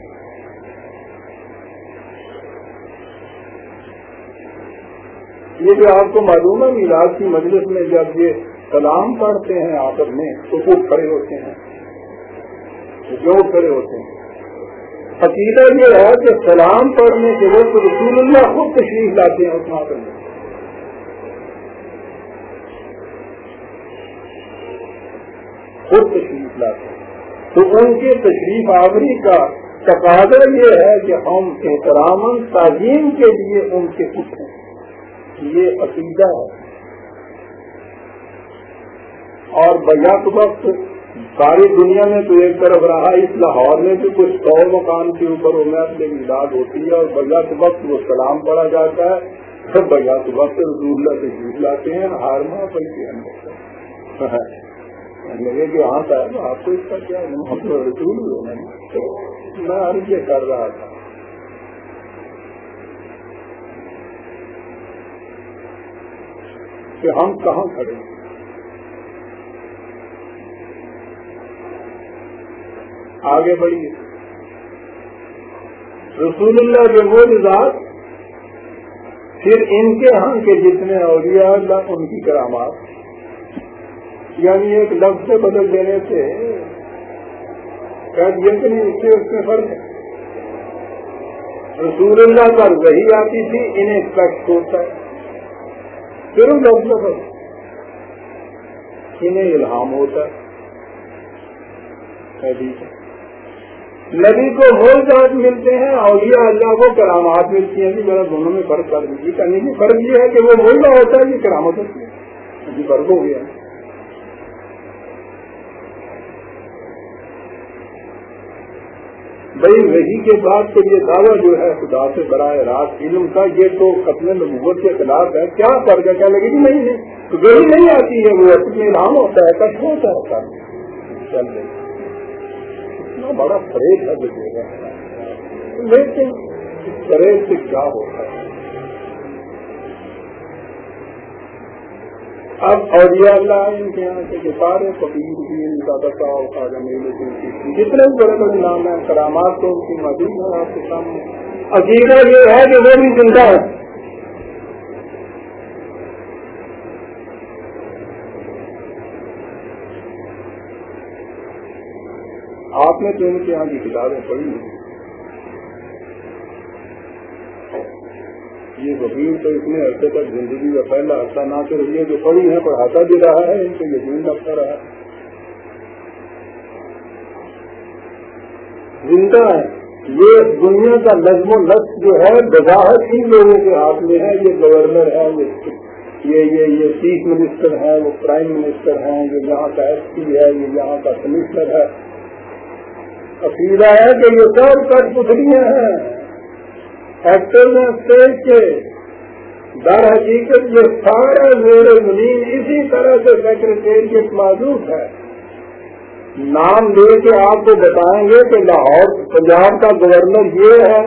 ये जो आपको मालूम है मिलाद की मजलिस में जब ये सलाम पढ़ते हैं आखिर में तो वो खड़े होते हैं, जो खड़े होते हैं। अकीदा ये है कि सलाम पढ़ने के वक्त रसूलुल्लाह खुद तशरीफ लाते हैं उस माहौल में। खुद तशरीफ लाते हैं तो उनके तशरीफ आवरी का तकाज़ा ये है कि हम एहतरामन ताज़ीम के लिए उनके उठें, ये अकीदा है। और बयात वक्त सारी दुनिया में तो एक तरफ रहा, इस लाहौर में भी कुछ सौ मकान के ऊपर उम्र मिलाद होती है और बयात वक्त वो सलाम पढ़ा जाता है। सब बयात वक्त रसूलुल्लाह से जीत लाते हैं हार माँ पर के अंदर लगे कि हाँ साहब आपको इसका क्या मतलब रसूल होना। मैं अर्ज ये कर रहा था कि हम कहाँ खड़े, आगे बढ़िए। रसूलुल्लाह के मोजज़ात, फिर इनके यहाँ के जितने औलिया अल्लाह उनकी करामात, यानी एक लफ्ज़ से बदल देने से क्या ये कि नहीं, इससे उसमें फर्क है। रसूलुल्लाह पर वही आती थी, इन्हें कष्ट होता है, फिर उन लफ्ज़ पर इन्हें इल्हाम होता है। नबी को मोजज़ात मिलते हैं, औलिया अल्लाह को करामात मिलती हैं। मेरा दोनों में फर्क कर दीजिए। करने की फर्क ये है कि वो मोजज़ा होता है, ये करामत होती है, ये फर्क हो गया। بھائی وہی کے بعد تو یہ دعویٰ جو ہے خدا سے براہ راست علم کا یہ تو ختم نبوت کے خلاف ہے. کیا فرق ہے؟ کیا لگے گی نہیں ہے تو وہی نہیں آتی ہے, وہ اپنے نام ہوتا ہے کچھ ہوتا ہے چل رہی اتنا بڑا فریب ہے دیکھے گا. لیکن اس فریب سے کیا ہوتا ہے؟ اب اولیاء اللہ ان کے یہاں کے سارے فقیر بھی ان کا بتاؤ خواجہ معین الدین جتنے بڑے بڑے نام ہیں کرامات تو ان کی موجود ہے آپ کے سامنے. عقیدہ یہ ہے کہ وہ بھی زندہ ہے. آپ نے تو ان کے یہاں کی کتابیں پڑھی ہیں. یہ وکیل تو اتنے عرصے تک زندگی کا پہلا حصہ نہ صرف یہ جو پڑھی ہے پڑھاتا بھی رہا ہے, ان کو یقین رکھتا رہا, زندہ ہے. یہ دنیا کا نظم و نسق جو ہے بظاہر ان لوگوں کے ہاتھ میں ہے. یہ گورنر ہے, یہ یہ یہ چیف منسٹر ہے, وہ پرائم منسٹر ہیں, یہ یہاں کا ایس پی ہے, یہ یہاں کا کمشنر ہے. عقیدہ ہے کہ یہ سب کٹ پتلیاں ہیں ایکٹر میں اسٹیج کے. در حقیقت یہ سارا زیر زمین اسی طرح سے سیکرٹریٹ موجود ہے. نام لے کے آپ کو بتائیں گے کہ لاہور پنجاب کا گورنر یہ ہے,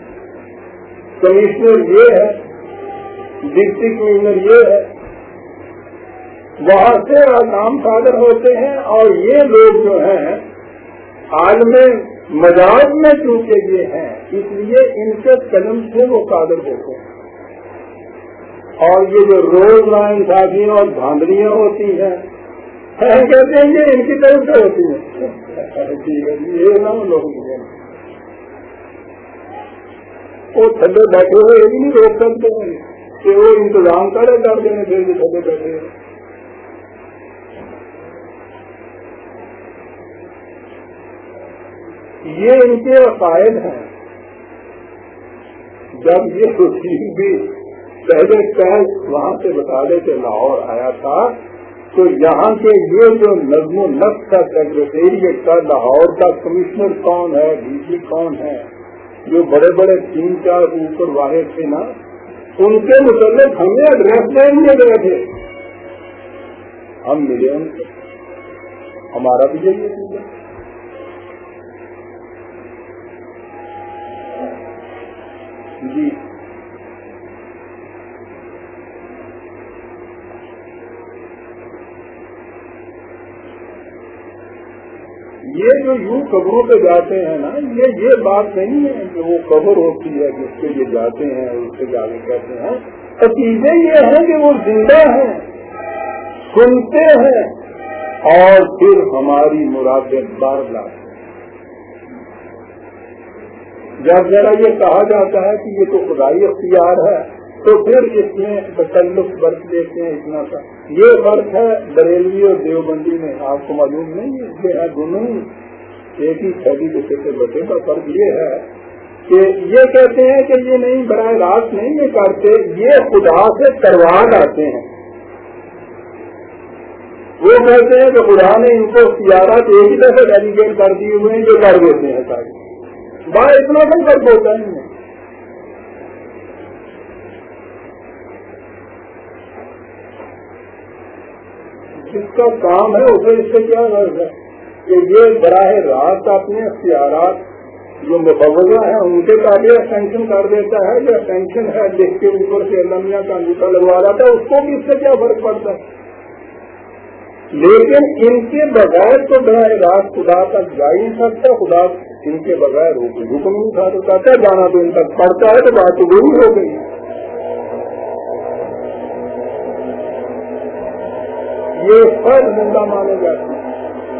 کمشنر یہ ہے, ڈپٹی کمشنر یہ ہے. وہاں سے نام صادر ہوتے ہیں اور یہ لوگ جو ہیں عالم مجاز میں چونکہ یہ ہیں اس لیے ان کے قلم سے وہ قادر ہوتے ہیں. اور یہ جو روز ناانصافیاں اور دھاندلیاں ہوتی ہیں کہتے ہیں یہ ان کی طرف سے ہوتی ہیں. یہ نہ لوگ وہ تھلے بیٹھے ہوئے یہ بھی نہیں روک سکتے ہیں کہ وہ انتظام کرے کر دیں پھر بھی تھلے بیٹھے ہیں. یہ ان کے عقائد ہیں. جب یہ وکیل بھی پہلے ٹیسٹ وہاں سے بتا دے کہ لاہور آیا تھا تو یہاں کے یہ جو نظم و نسق کا سیکرٹریٹ کا لاہور کا کمشنر کون ہے, ڈی سی کون ہے, جو بڑے بڑے تین چار اوپر واحد تھے نا, ان کے متعلق ہمیں ایڈریس دیں گے گئے تھے. ہم ملے ان سے, ہمارا بھی یہی ہے. جی یہ جو یوں قبروں پہ جاتے ہیں نا, یہ یہ بات نہیں ہے کہ وہ قبر ہوتی ہے جس کے لیے جاتے ہیں اس سے جا کے کہتے ہیں. عقیدے یہ ہیں کہ وہ زندہ ہیں, سنتے ہیں اور پھر ہماری مرادیں بار لاتے ہیں. جب ذرا یہ کہا جاتا ہے کہ یہ تو خدائی اختیار ہے تو پھر اس میں تکلف برت لیتے ہیں اتنا سا. یہ فرق ہے بریلوی اور دیوبندی میں, آپ کو معلوم نہیں ہے. یہ ہے دونوں ایک ہی شادی کے چھوٹے بچے کا فرق یہ ہے کہ یہ کہتے ہیں کہ یہ نہیں براہ راست نہیں یہ کرتے, یہ خدا سے کروا لاتے ہیں. وہ کہتے ہیں کہ خدا نے ان کو اختیارات ایک ہی دفعہ ڈیلیگیٹ کر دیے ہوئے ہیں جو کر دیتے ہیں سارے. بڑا اتنا کم فرق ہوتا ہے. جس کا کام ہے اسے اس سے کیا غرض ہے کہ یہ براہ راست اپنے اختیارات جو مفوضہ ہیں ان کے قابل سینکشن کر دیتا ہے, یا سینکشن ہے لکھ کے اوپر سے علمیہ کا انگوٹھا لگوا رہا تھا, اس کو بھی اس سے کیا فرق پڑتا ہے. لیکن ان کے بغیر تو براہ راست خدا تک جا ہی نہیں سکتا. خدا ان کے بغیر حکم نہیں تھا تو کہتا ہے جانا تو ان تک پڑتا ہے, تو بات تو وہی ہو گئی. یہ سب زندہ مانے جاتے ہیں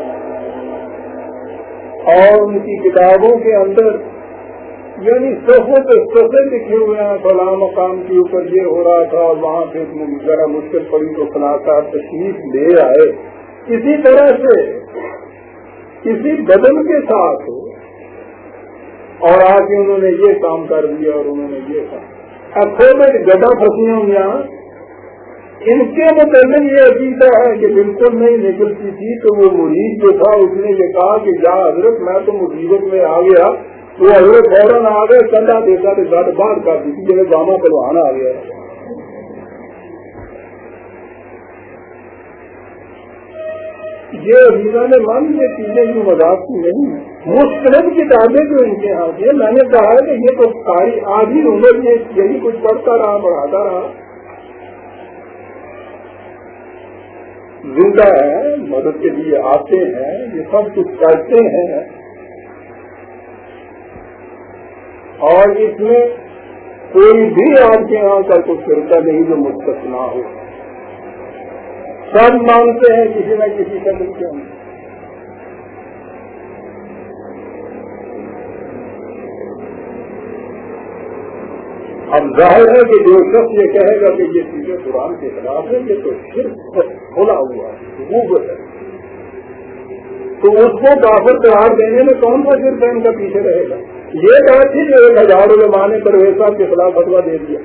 اور ان کی کتابوں کے اندر یعنی صفوں پہ صفے لکھے ہوئے ہیں فلاں مقام کے اوپر یہ ہو رہا تھا اور وہاں پہ ذرا مشکل پڑی تو فلاں صاحب تشریف لے آئے. اسی طرح سے کسی بدن کے ساتھ اور آ کے انہوں نے یہ کام کر دیا اور انہوں نے یہ کام. اکثر میں گدا پھنسی ہوں یہاں ان کے متعلق یہ عقیدہ ہے کہ بالکل نہیں نکلتی تھی تو وہ مرید جو تھا اس نے یہ کہا کہ جا حضرت میں تو مصیبت میں آ گیا وہ اگلے فوراً آ گئے چندہ دیتا تو گھر باہر کر دی جیسے گاما پلوانا آ گیا. یہ حیران من یہ چیزیں جو مذاق کی نہیں ہیں. مستند کتابیں جو ان کے یہاں سے میں نے کہا ہے کہ یہ تو ساری آدھی عمر میں یہی کچھ پڑھتا رہا پڑھاتا رہا. زندہ ہے, مدد کے لیے آتے ہیں, یہ سب کچھ کرتے ہیں, اور اس میں کوئی بھی آپ کے یہاں کا کوئی فرقہ نہیں جو مستثنا ہو. سب مانتے ہیں کسی نہ کسی شکل کے اندر. اب ظاہر ہے کہ جو شخص یہ کہے گا کہ یہ چیزیں قرآن کے خلاف ہیں, یہ تو صرف کھلا ہوا ہے, تو اس کو کافر قرار دینے میں کون سا صرف ان کا پیچھے رہے گا. یہ بات تھی کہ ایک ہزار علماء نے پرویز صاحب کے خلاف فتویٰ دے دیا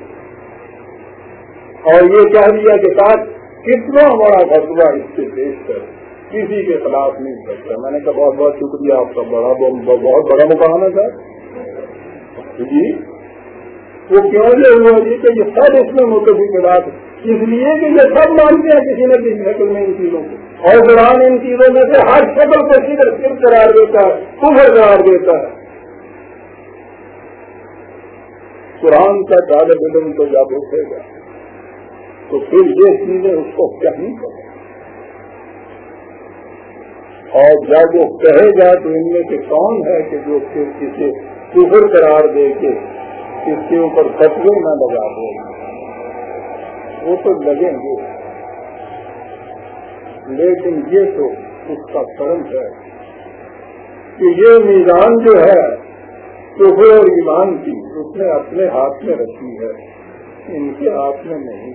اور یہ کہہ دیا کہ ساتھ کتنا بڑا فتویٰ اس سے پیش کر کسی کے خلاف نہیں سکتا. میں نے کہا بہت بہت شکریہ آپ کا, بڑا بہت بڑا مقام ہے سر جی. وہ کیوں یہ ہوا جی کہ یہ سب اس میں متفق بات ہے, اس لیے کہ یہ سب مانتے ہیں کسی نہ کسی شکل میں ان چیزوں کو, اور قرآن ان چیزوں میں سے ہر شکل کو صرف صرف قرار دیتا ہے, کفر قرار دیتا ہے. قرآن کا طالب علم تو جب اٹھے گا تو پھر یہ چیزیں اس کو کہیں کریں, اور جب وہ کہے گا تو ان میں سے کون ہے کہ جو پھر کسی کفر قرار دے کے اس کے اوپر فتوے نہ لگا دے. وہ تو لگیں گے, لیکن یہ تو اس کا کرم ہے کہ یہ میزان جو ہے کفر اور ایمان کی اس نے اپنے ہاتھ میں رکھی ہے, ان کے ہاتھ میں نہیں.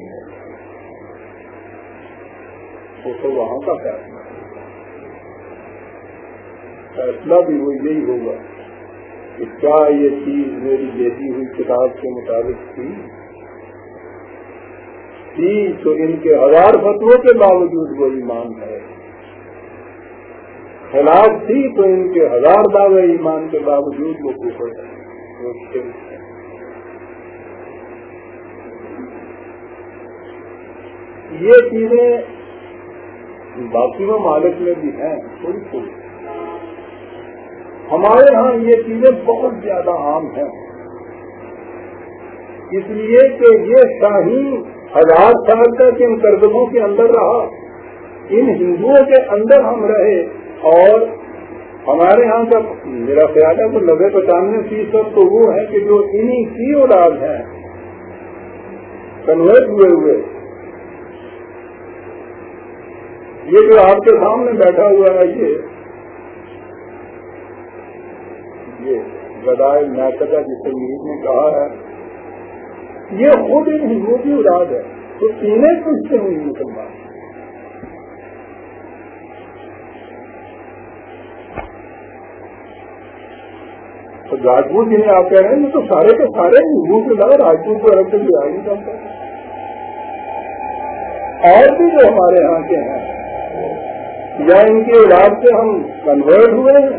وہ تو وہاں کا فیصلہ فیصلہ بھی وہ یہی ہوگا کہ کیا یہ چیز میری دیتی ہوئی کتاب کے مطابق تھی تھی تو ان کے ہزار فتووں کے باوجود وہ ایمان ہے, خلاف تھی تو ان کے ہزار دعوے ایمان کے باوجود وہ کفر ہے. یہ چیزیں باقی ممالک میں بھی ہیں تھوڑی تھوڑی, ہمارے ہاں یہ چیزیں بہت زیادہ عام ہیں, اس لیے کہ یہ شاہی ہزار سال تک ان کرتبوں کے اندر رہا, ان ہندوؤں کے اندر ہم رہے, اور ہمارے ہاں کا میرا خیال ہے تو نبے پچانوے فیصد تو وہ ہے کہ جو انہی کی اولاد ہیں کنورٹ ہوئے ہوئے. یہ جو آپ کے سامنے بیٹھا ہوا ہے یہ یہ گدائے ناقدہ جسے میر نے کہا ہے, یہ خود ان ہندوؤں کی اولاد ہے, تو انہیں پوچھتے ہوئی مسلمان. تو راجپوت جنہیں آپ کہہ رہے ہیں یہ تو سارے کے سارے ہندوؤں کے علاوہ راجپوت کو عرب سے بھی آئی نہیں کرتا. اور بھی جو ہمارے یہاں کے ہیں یا ان کی اولاد سے ہم کنورٹ ہوئے ہیں,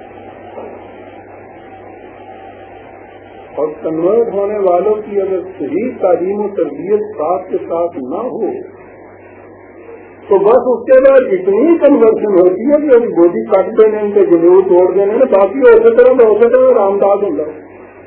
اور کنورٹ ہونے والوں کی اگر صحیح تعلیم و تربیت ساتھ کے ساتھ نہ ہو تو بس اس کے بعد اتنی کنورشن ہوتی ہے کہ ابھی گولی کاٹ دینے ان کے جلو توڑ دینے میں باقی اسی طرح اسی طرح رام داس ہوں گا.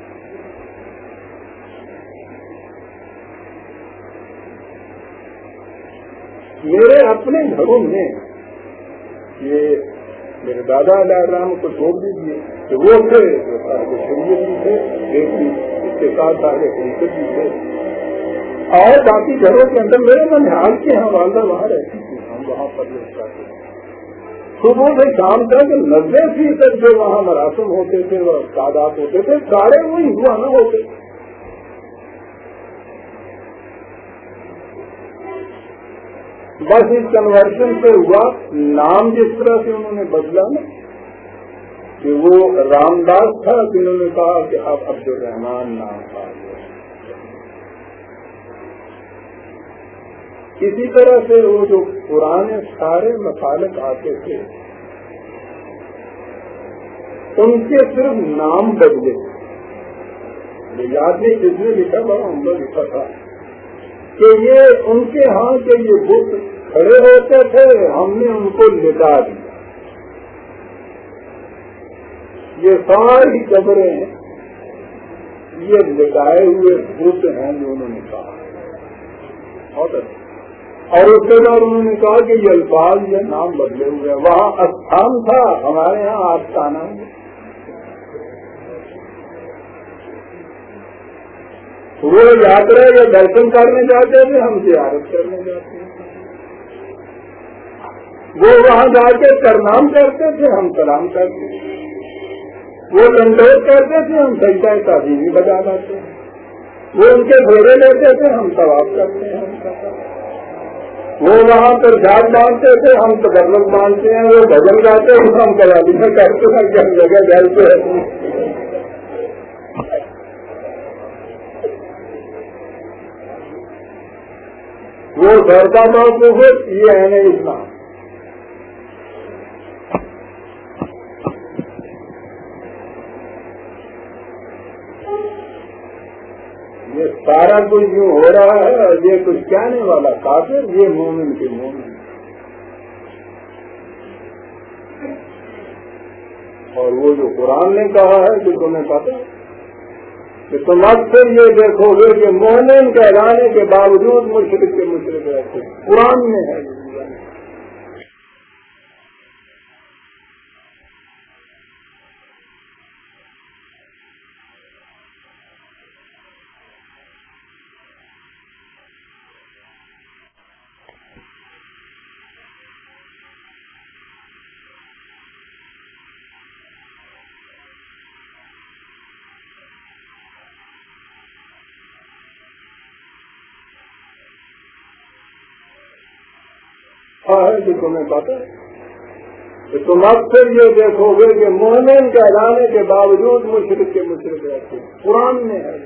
میرے اپنے گھروں میں یہ میرے دادا علیہ السلام کو چھوڑ دیجیے کہ وہ تھے صاحب شریعت بھی تھے, ایک اس کے ساتھ سارے حقیقت بھی تھے, اور باقی گھروں کے اندر میرے ننیال کے یہاں والدہ وہاں رہتی تھی, ہم وہاں پر رہتے تھے. صبح سے شام تک نبے فیصد جو وہاں مراسم ہوتے تھے وہ تعداد ہوتے تھے سارے وہ ہندو نہ ہوتے. بس اس کنورشن سے ہوا نام جس طرح سے انہوں نے بدلا نا کہ وہ رام داس تھا, کہ انہوں نے کہا کہ اب عبد الرحمان نام تھا. اسی طرح سے وہ جو پرانے سارے مخالف آتے تھے ان کے صرف نام بدلے. یاد نہیں کس نے لکھا، بڑا عمدہ لکھا تھا کہ یہ ان کے ہاں کے یہ بت کھڑے ہوتے تھے، ہم نے ان کو لٹا دیا. یہ ساری قبریں ہیں، یہ لٹائے ہوئے بت ہیں جو انہوں نے کہا. بہت اچھا. اور اس کے بعد انہوں نے کہا کہ یہ الفاظ یہ نام بدلے ہوئے. وہاں استھان تھا، ہمارے یہاں آستانہ ہے. وہ یاترا یا درشن کرنے جاتے تھے، ہم زیارت کرنے جاتے ہیں. وہ وہاں جا کے پرنام کرتے تھے، ہم سلام کرتے تھے. وہ کنٹرول کرتے تھے، ہم سجدہ تعظیمی بجا لاتے ہیں. وہ ان کے گھوڑے لیتے تھے، ہم ثواب کرتے ہیں ان کا. وہ وہاں پر جھاگ باندھتے تھے، ہم تبرک باندھتے ہیں. وہ بھجن گاتے ہیں، ہم قوالی میں کرتے ہیں کہ ہم جگہ جلتے ہیں. وہ سردا موقوف یہ ہے نہیں اسلام. یہ سارا کچھ یوں ہو رہا ہے اور یہ کچھ کہنے والا کافر، یہ مومن کے مومن. اور وہ جو قرآن نے کہا ہے کہ تمہیں پتا کہ تم اکثر یہ دیکھو گے کہ مومن کہلانے کے باوجود مشرک کے مشرک رہتے ہیں. قرآن میں ہے. ہے کہ تمہیں پتا کہ تم اکثر یہ دیکھو گے کہ مومن کہلانے کے باوجود مشرک کے مشرک رہتے ہیں. قرآن میں ہے.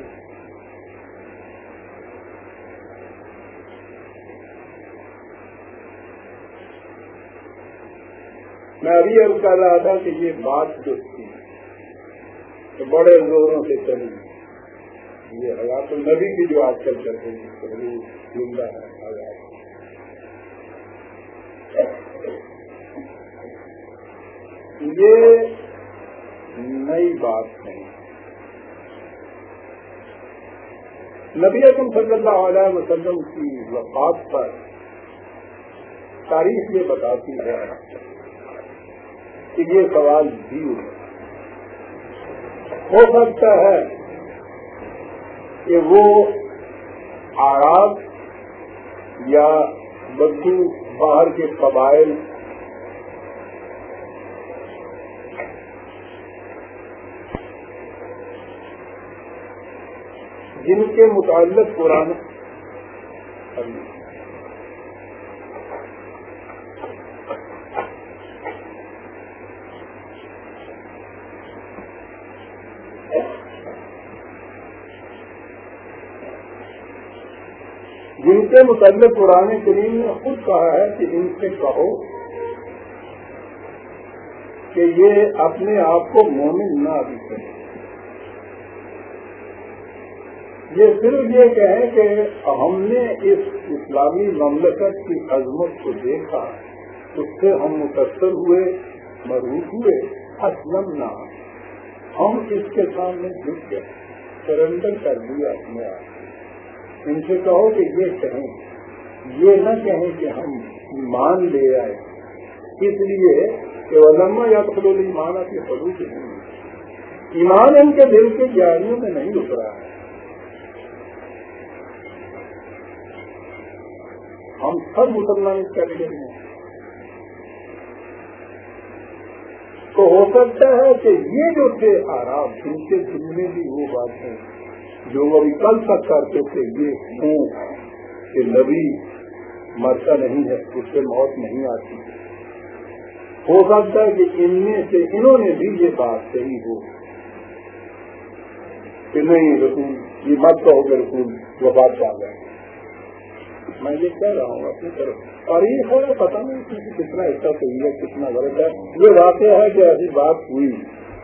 میں ابھی عرض کر رہا تھا کہ یہ بات جو تھی تو بڑے زوروں سے چلی. یہ حیات النبی کی جو آج کل کرتے ہیں زندہ ہے حیات. یہ نئی بات نہیں. نبی اکرم صلی اللہ علیہ وسلم کی وفات پر تاریخ یہ بتاتی ہے کہ یہ سوال بھی ہو سکتا ہے کہ وہ عرب یا بدو باہر کے قبائل جن کے متعلق قرآن جن کے متعلق قرآن کریم نے خود کہا ہے کہ ان سے کہو کہ یہ اپنے آپ کو مومن نہ ابھی کریں. یہ صرف یہ کہیں کہ ہم نے اس اسلامی مملکت کی عظمت کو دیکھا، اس سے ہم متاثر ہوئے، مرعوب ہوئے، اسلم نہ ہم اس کے سامنے جھک گئے، سرنڈر کر دیا اپنے آپ. ان سے کہو کہ یہ کہیں، یہ نہ کہیں کہ ہم ایمان لے آئے، اس لیے کہ علماء یا خود ایمان کی حدود نہیں. ایمان ان کے دل کی جاریوں میں نہیں اترا ہے. ہم سب مسلمان اس کیٹیگری ہیں. تو ہو سکتا ہے کہ یہ جو تھے آراب، ان کے دل میں بھی وہ باتیں جو وہ کل تک کرتے تھے یہ ہوں کہ نبی مرتا نہیں ہے، اس سے موت نہیں آتی. ہو سکتا ہے کہ ان میں سے انہوں نے بھی یہ بات صحیح ہو کہ نہیں رسول یہ مت کہو کہ رسول وفات پا گئے. میں یہ کہہ رہا ہوں اپنی طرف. اور یہ ہے پتہ نہیں کتنا حصہ صحیح ہے کتنا غلط ہے. یہ واقعہ ہے کہ ایسی بات ہوئی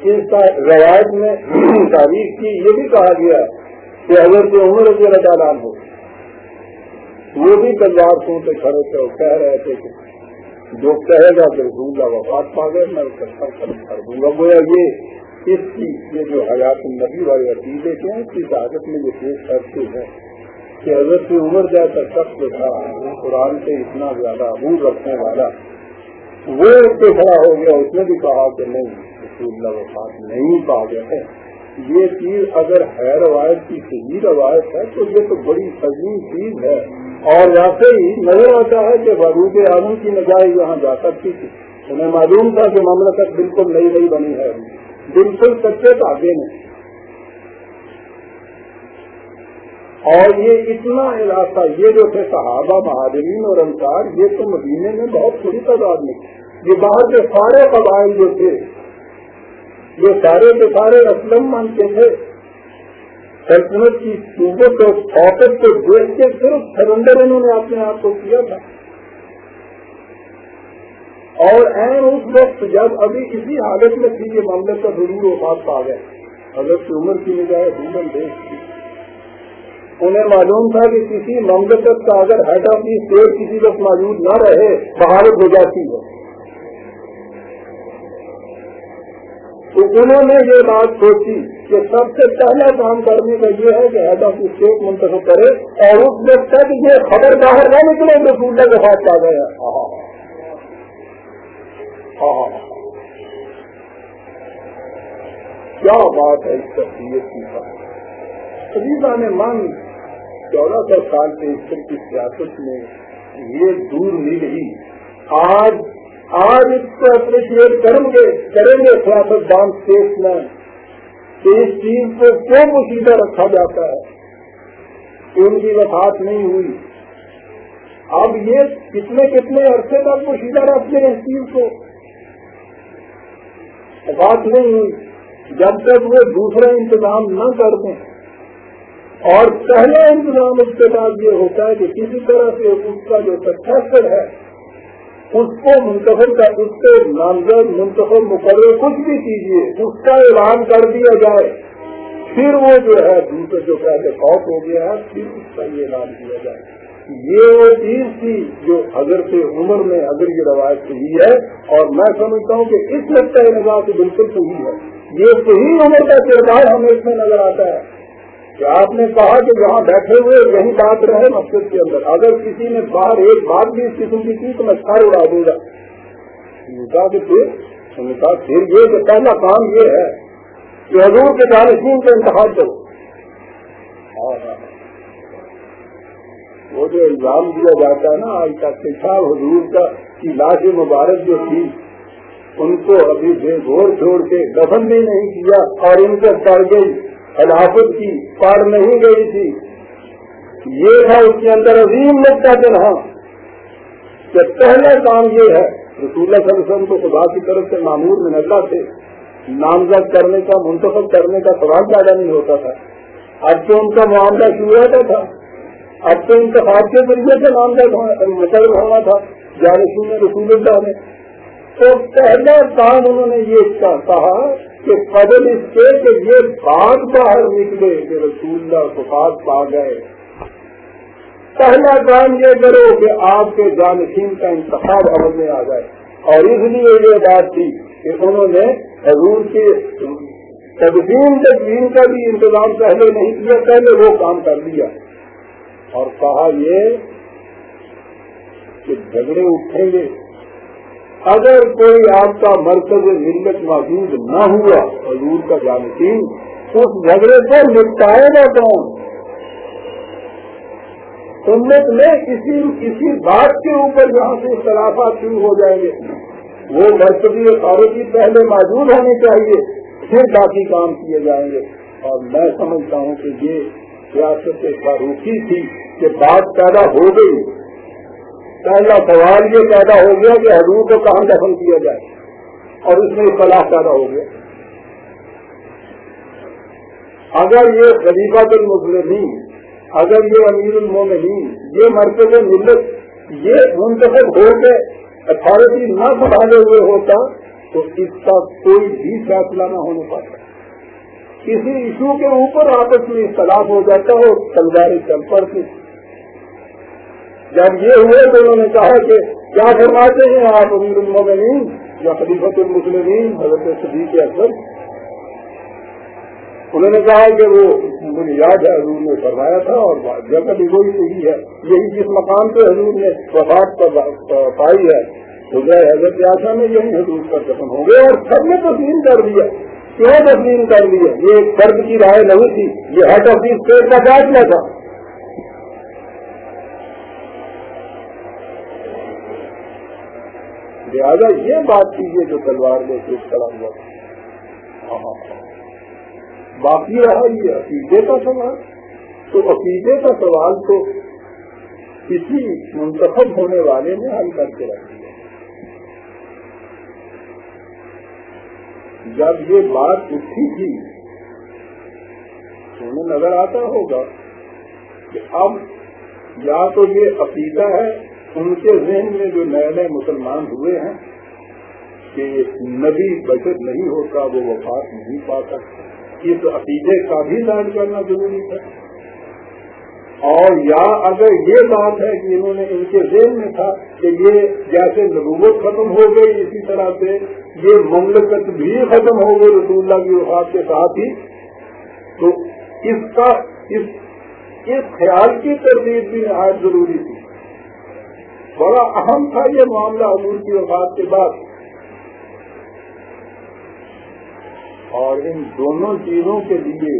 اس روایت میں تاریخ کی یہ بھی کہا گیا کہ حضرت عمر رضی اللہ تعالیٰ عنہ وہ بھی تلوار سنتے کھڑے تھے اور کہہ رہے تھے کہ جو کہے گا کہ رسول اللہ وفات پا گئے میں اس کا سر قلم کر دوں گا. گویا یہ اس کی یہ جو حیات النبی والے عقیدے کے ہیں اس کی طاقت میں یہ پیش کرتے ہیں کہ حضرت عمر جیسا شخص تھا قرآن سے اتنا زیادہ عبور رکھنے والا وہ اس پہ کھڑا ہو گیا. اس نے بھی کہا کہ نہیں رسول اللہ وفات نہیں پا گئے ہیں. یہ چیز اگر ہے روایت کی صحیح روایت ہے تو یہ تو بڑی عظیم چیز ہے. اور ویسے ہی نظر آتا ہے کہ فاروق اعظم کی نگاہ یہاں جا سکتی تھی. انہیں معلوم تھا کہ مملکت بالکل نئی نئی بنی ہے, بالکل کچے دھاگے میں, اور یہ اتنا علاقہ یہ جو تھے صحابہ مہاجرین اور انصار یہ تو مدینے میں بہت تھوڑی تعداد میں, یہ باہر کے سارے قبائل جو تھے یہ سارے کے سارے اسلم مانتے تھے. سلطنت کی قوت اور طاقت کو دیکھ کے صرف سرنڈر انہوں نے اپنے آپ کو کیا تھا. اور این اس وقت جب ابھی اسی حالت میں تھی یہ مملکت کا ضرور وفات پا گئے. حضرت عمر کی نگاہ دوسرے دیش کی, انہیں معلوم تھا کہ کسی مملکت کا اگر ہیڈ آف دی اسٹیٹ کسی وقت موجود نہ رہے بغاوت ہو جاتی ہے. تو انہوں نے یہ بات سوچی کہ سب سے پہلا کام کرنے کا یہ ہے کہ ہیڈ آف دی اسٹیٹ منتخب کرے اور اس وقت تک یہ خبر باہر نہ نکلے رسول اللہ کے ہاتھ آ گیا. کیا بات ہے اس تفصیل کی بات. خلیفہ نے من چودہ سو سال سے اس طرح کی سیاست میں یہ دور نہیں رہی. آج آج اس کو اپریشیٹ کریں گے کریں گے سیاست دان اسٹیٹ میں کہ اس چیز کو کیوں پوشیدہ رکھا جاتا ہے. ان کی وفات نہیں ہوئی, اب یہ کتنے کتنے عرصے تک پوشیدہ رکھتے ہیں اس چیز کو. وفات نہیں ہوئی جب تک وہ دوسرا انتظام نہ کر دیں. اور پہلا انتظام اس کے بعد یہ ہوتا ہے کہ کسی طرح سے اس کا جو سکسیسر ہے اس کو منتخب کا اس سے نامزد منتخب مقرر کچھ بھی کیجیے اس کا اعلان کر دیا جائے. پھر وہ جو ہے دوسرے جو پہلے خوف ہو گیا ہے پھر اس کا یہ اعلان کیا جائے. یہ وہ چیز تھی جو حضرت عمر میں اگر یہ روایت صحیح ہے اور میں سمجھتا ہوں کہ اس نقطۂ نظر سے بالکل صحیح ہے. یہ صحیح عمر کا کردار ہمیں اس میں نظر آتا ہے کہ آپ نے کہا کہ جہاں بیٹھے ہوئے یہی بات رہے مسجد کے اندر, اگر کسی نے باہر ایک بات بھی اس قسم کی کی تو میں سارے اڑا دوں گا. پھر یہ کہ پہلا کام یہ ہے کہ حضور کے جانشین کا انتخاب کرو. وہ جو الزام دیا جاتا ہے نا آج تک کہ صاحب حضور کا کی لاش مبارک جو تھی ان کو ابھی بے گھور چھوڑ کے دفن بھی نہیں کیا اور ان کو پڑ گئی خلافت کی پار نہیں گئی تھی. یہ تھا اس کے اندر عظیم نقطہ جنہاں کہ پہلا کام یہ ہے رسول اللہ صلی اللہ علیہ وسلم کو خدا کی طرف سے معمور من اللہ سے نامزد کرنے کا منتخب کرنے کا سوال پیدا نہیں ہوتا تھا. اب تو ان کا معاملہ شروع ہوتا تھا, اب تو انتخاب کے ذریعے سے نامزد مقرر ہونا تھا جانشین رسول اللہ نے. تو پہلا کام انہوں نے یہ کہا کہ فضل اس کے کہ یہ بات باہر نکلے کہ رسول اللہ کو پاس پا گئے. پہلا کام یہ کرو کہ آپ کے جانشین کا انتخاب عمل میں آ جائے. اور اس لیے یہ بات تھی کہ انہوں نے حضور کے تقسیم تقسیم کا بھی انتظام پہلے نہیں کیا, پہلے وہ کام کر لیا اور کہا یہ کہ جھگڑے اٹھیں گے اگر کوئی آپ کا مرکز ملت موجود نہ ہوا حضور کا جانشین اس جھگڑے کو نپٹائے گا کون. امت میں کسی کسی بات کے اوپر یہاں سے اختلافات شروع ہو جائیں گے. وہ مرکزی اتھارٹی پہلے موجود ہونی چاہیے پھر باقی کام کیے جائیں گے. اور میں سمجھتا ہوں کہ یہ سیاست فاروقی تھی کہ بات پیدا ہو گئی. پہلا سوال یہ پیدا ہو گیا کہ حضور کو کہاں دفن کیا جائے اور اس میں اختلاف پیدا ہو گیا. اگر یہ خلیفۃ المسلمین اگر یہ امیر المومنین یہ مرکز ملت یہ منتخب ہو کے اتھارٹی نہ سنبھالے ہوئے ہوتا تو اس کا کوئی بھی فیصلہ نہ ہونے پاتا. کسی ایشو کے اوپر آپس میں اختلاف ہو جاتا ہو, تلواریں چل پڑتی. جب یہ ہوئے تو انہوں نے کہا کہ کیا فرماتے ہیں آپ امیر المومنین یا خلیفۃ المسلمین حضرت صدیق اکبر؟ انہوں نے کہا کہ وہ مجھے یاد ہے حضور نے فرمایا تھا اور جگہ بھی وہی صحیح ہے, یہی جس مقام پہ حضور نے وفات پائی ہے حضرت حضرت عائشہ میں یہی حضور پر دفن ہو گئے. اور سب نے تسلیم کر دیا. کیوں تسلیم کر دیا؟ یہ ایک فرد کی رائے نہیں تھی, یہ ہیڈ آف دی اسٹیٹ کا فیصلہ تھا. لہٰذا یہ بات کیجیے جو تلوار لے کے کھڑا ہوا تھا. باقی رہا یہ عقیدے کا سوال. تو عقیدے کا سوال تو کسی منتخب ہونے والے نے حل کر کے رکھ دیا. جب یہ بات اٹھی تھی تو انہیں نظر آتا ہوگا کہ اب یا تو یہ عقیدہ ہے ان کے ذہن میں جو نئے نئے مسلمان ہوئے ہیں کہ نبی بشر نہیں ہوتا, وہ وفات نہیں پا سکتا, اس عقیدے کا بھی لائن کرنا ضروری ہے. اور یا اگر یہ بات ہے کہ انہوں نے ان کے ذہن میں تھا کہ یہ جیسے نبوت ختم ہو گئی اسی طرح سے یہ مملکت بھی ختم ہو گئی رسول اللہ کی وفات کے ساتھ ہی, تو اس کا اس, اس خیال کی تردید بھی نہایت ضروری تھی. بڑا اہم تھا یہ معاملہ حضور کی وفات کے بعد. اور ان دونوں چیزوں کے لیے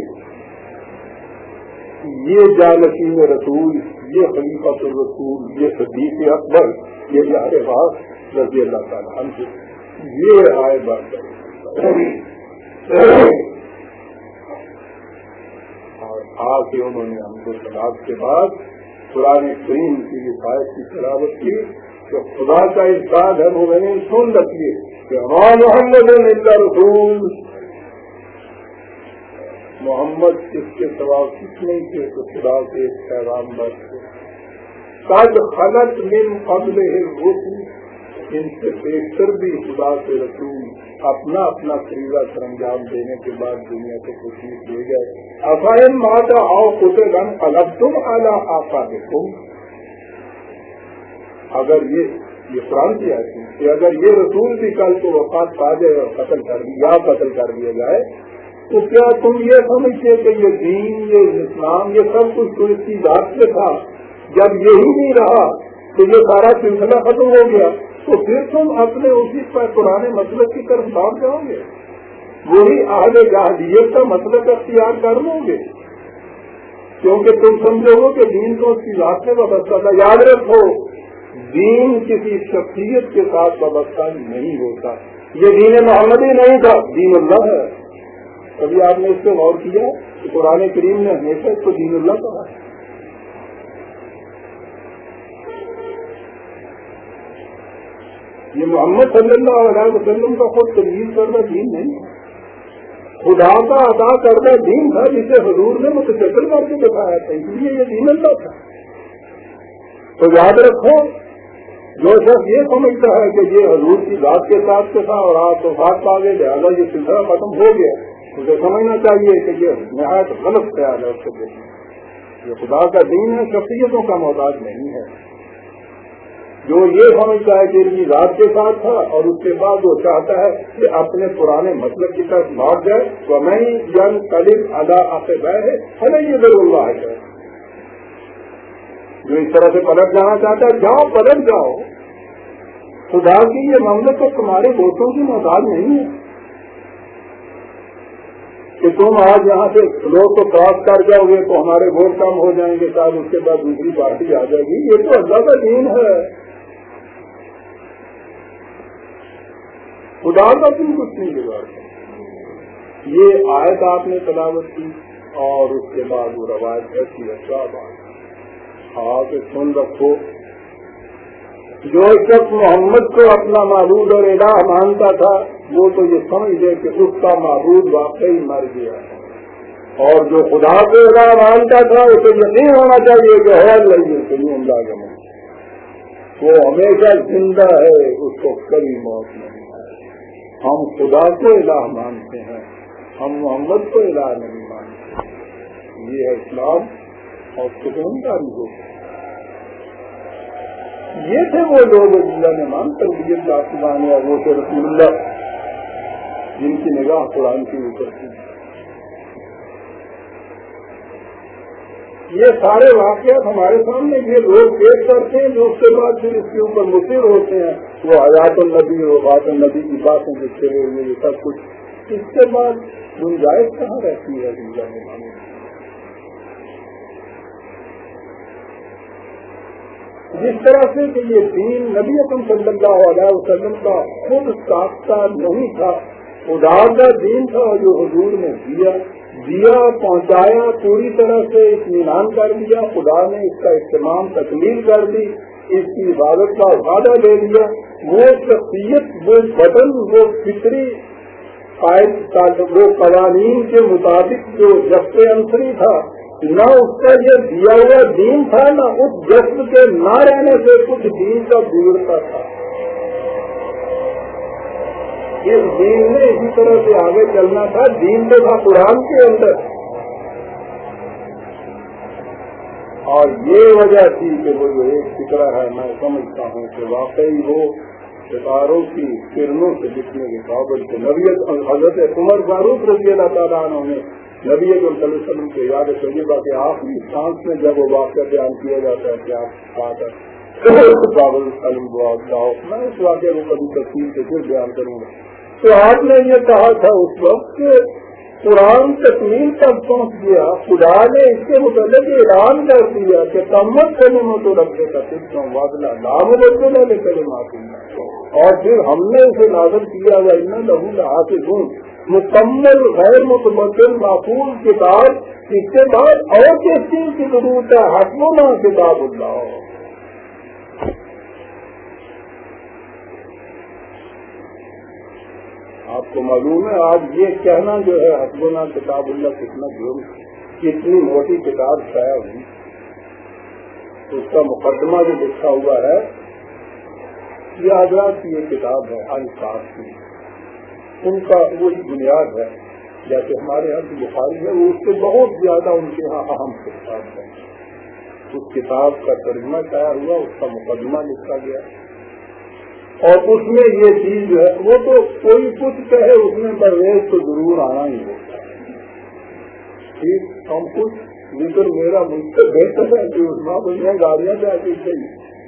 یہ جانشین رسول, یہ خلیفۃ الرسول, یہ صدیق اکبر, یہ جار باز رضی اللہ تعالیٰ عنہ یہ آئے بات اور آ کے انہوں نے ہم کو سلاد کے بعد قرآن کریم کی رفایت کی تلاوت کی کہ خدا کا ارشاد ہے وہ میں نے سن رکھیے کہ ہمارا محمد اللہ رسول, محمد اس کے سوا کچھ نہیں تھے تو خدا کے ایک پیغام بات قد خلت من قبل الرسل, ان سے بیشتر بھی خدا کے رسول اپنا اپنا فریضہ سر انجام دینے کے بعد دنیا کو تشریف لے گئے. افہم ماتا آؤ خطے گن الگ تم اعلیٰ آقا دیکھو. اگر یہ یہ قرآن کی آتی کہ اگر یہ رسول بھی کل کو وفات پا جائے اور قتل کر دیا قتل کر دیا جائے تو کیا تم یہ سمجھتے کہ یہ دین, یہ اسلام, یہ سب کچھ تو اس کی ذات سے تھا, جب یہی نہیں رہا تو یہ سارا سلسلہ ختم ہو گیا, تو پھر تم اپنے اسی پر پرانے مسلک کی طرف لوٹ جاؤ گے, وہی اہل جاہلیت کا مسلک اختیار کر لو گے, کیونکہ تم سمجھو گے کہ دین تو اس کی ذات سے وابستہ تھا. یاد رکھو دین کسی شخصیت کے ساتھ وابستہ نہیں ہوتا. یہ دین محمدی نہیں تھا, دین اللہ ہے. کبھی آپ نے اس پہ غور کیا کہ قرآن کریم نے ہمیشہ اس کو دین اللہ کہا ہے. یہ محمد صلی اللہ علیہ وسلم کا خود تجویز کردہ دین نہیں ہے, خدا کا عطا کردہ دین تھا جسے حضور نے متشکل کر کے دکھایا تھا, اس لیے یہ دین اللہ تھا. تو یاد رکھو جو شخص یہ سمجھتا ہے کہ یہ حضور کی ذات کے ساتھ کے تھا اور آپ تو بات پا گئے لہٰذا یہ سلسلہ ختم ہو گیا, اسے سمجھنا چاہیے کہ یہ نہایت غلط خیال ہے. اس کو یہ خدا کا دین ہے, شخصیتوں کا محتاج نہیں ہے. جو یہ سمجھتا ہے کہ ان کی ذات کے ساتھ تھا اور اس کے بعد وہ چاہتا ہے کہ اپنے پرانے مطلب کی طرف لوٹ جائے تو میں جن قلب ادا آتے گئے ہے ہمیں یہ ضرور ہے. جو اس طرح سے پلٹ جانا چاہتا ہے جاؤ پلٹ جاؤ. خدا کی یہ مملکت تمہارے ووٹوں کی محتاج نہیں ہے کہ تم آج یہاں سے لوگ تو کراس کر جاؤ گے تو ہمارے ووٹ کم ہو جائیں گے, شاید اس کے بعد دوسری پارٹی آ جائے گی. یہ تو اللہ کا دین ہے, خدا کا تم کچھ نہیں بگاڑتا. یہ آیت آپ نے تلاوت کی اور اس کے بعد وہ روایت ایسی اچھا بات آپ سن رکھو. جو شخص محمد کو اپنا معبود اور الہ مانتا تھا وہ تو یہ سمجھ لے کہ اس کا معبود واقعی مر گیا, اور جو خدا کو الہ مانتا تھا اسے یقین ہونا چاہیے کہ ہے اللہ وہ ہمیشہ زندہ ہے, اس کو کبھی موت نہیں. ہم خدا کو الہ مانتے ہیں، ہم محمد کو الہ نہیں مانتے. یہ ہے اسلام اور سکون داری ہو. یہ تھے وہ لوگ اللہ نے مان کر دیے آسمان یا وہ تھے رسول اللہ جن کی نگاہ قرآن کے اوپر تھی. یہ سارے واقعات ہمارے سامنے یہ لوگ پیش کرتے ہیں جو اس کے بعد پھر اس کے اوپر مصر ہوتے ہیں. وہ حیات النبی وفات النبی کی باتیں جو چھڑے ہوئے یہ سب کچھ. اس کے بعد گنجائش کہاں رہتی ہے دنیا میں ماننے کی؟ جس طرح سے کہ یہ دین نبی اکرم صلی اللہ علیہ وسلم کا خود ساختہ نہیں تھا، خدا کا دین تھا جو حضور نے دیا دیا پہنچایا، پوری طرح سے اطمینان کر دیا. خدا نے اس کا اہتمام تکمیل کر دی، اس کی عبادت کا وعدہ دے دیا. وہ شخصیت، وہ بدن، وہ فطری وہ قوانین کے مطابق جو جذب عنصری تھا، نہ اس کا یہ دیا ہوا دین تھا، نہ اس جذب کے نہ رہنے سے کچھ دین کا بگڑتا تھا. اس دین نے اسی طرح سے آگے چلنا تھا. دین تو تھا قرآن کے اندر، اور یہ وجہ تھی کہ وہ جو ایک فکرہ ہے میں سمجھتا ہوں کہ واقعی وہ ستاروں کی کرنوں سے لکھنے کے قابل تھے. نبی حضرت عمر فاروق رضی اللہ تعالیٰ عنہ نے نبی صلی اللہ علیہ وسلم کے یاد طیبہ کے آخری سانس میں جب وہ واقعہ بیان کیا جاتا ہے کہ آپ کہا بابل علم دعا، میں اس واقعے کو کبھی تفصیل سے پھر بیان کروں گا. تو آپ نے یہ کہا تھا اس وقت کہ قرآن تکمیل تک پہنچ گیا، خدا نے اس کے متعلق اعلان کر دیا کہ تمت کرنے میں تو رکھے کا سکھوں وادلہ نام بدلے لے کرے معافی، اور پھر ہم نے اسے نازل کیا گا ان لہو لحافظ ہوں مکمل غیر متمکن معقول کتاب. اس کے بعد اور کس چیز کی ضرورت ہے؟ حسبنا کتاب اللہ. آپ کو معلوم ہے آج یہ کہنا جو ہے حسبنا کتاب اللہ کتنا جرم، کتنی موٹی کتاب شائع ہوئی. اس کا مقدمہ جو لکھا ہوا ہے یہ حضرات کی یہ کتاب ہے انصاف کی، ان کا وہی بنیاد ہے. جیسے ہمارے یہاں کی بخاری ہے وہ اس سے بہت زیادہ ان کے یہاں اہم کتاب ہے. اس کتاب کا ترجمہ شائع ہوا، اس کا مقدمہ لکھا گیا، اور اس میں یہ چیز جو ہے وہ تو کوئی کچھ کہے اس میں پرویز تو ضرور آنا ہی ہوتا ہے. ٹھیک، ہم کچھ لیکن میرا مجھ سے بہتر ہے کہ اس میں گاڑیاں سے آتی گئی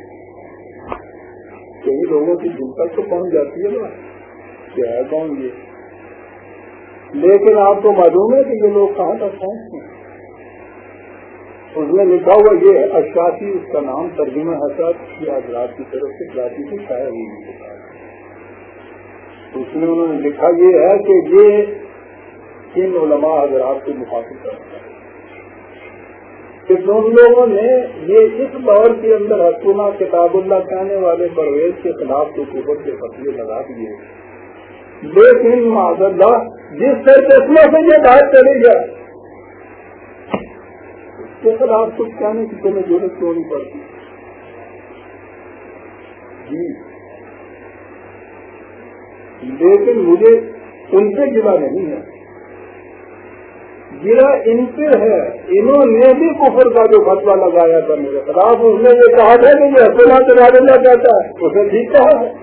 کئی لوگوں کی دل تک تو پہنچ جاتی ہے نا کہ ہے کون یہ. لیکن آپ کو معلوم ہے کہ یہ لوگ کہاں تک پہنچتے ہیں. اس میں لکھا ہوا یہ ہے اشافی، اس کا نام ترجمہ حضرات کی حضرات کی طرف سے کراچی سے شائع ہوئی. اس میں انہوں نے لکھا یہ ہے کہ یہ ان علماء حضرات کو مخاطب کرتا ہے کہ ان لوگوں نے یہ اس دور کے اندر حسبنا کتاب اللہ کہنے والے پرویز کے خلاف تو قوت کے فتوے لگا دیے، لیکن معاذ اللہ جس سرچشمہ سے یہ بات چلی جائے اس کے خلاف کچھ کہنے کی تمہیں ضرورت کیوں نہیں پڑتی. جی لیکن مجھے ان سے گلا نہیں ہے، گرا ان سے ہے. انہوں نے بھی کفر کا جو فتویٰ لگایا تھا میرے خلاف، اس نے یہ کہا تھا کہ یہ حسبنا کتاب اللہ کہتا ہے، اسے ٹھیک کہا ہے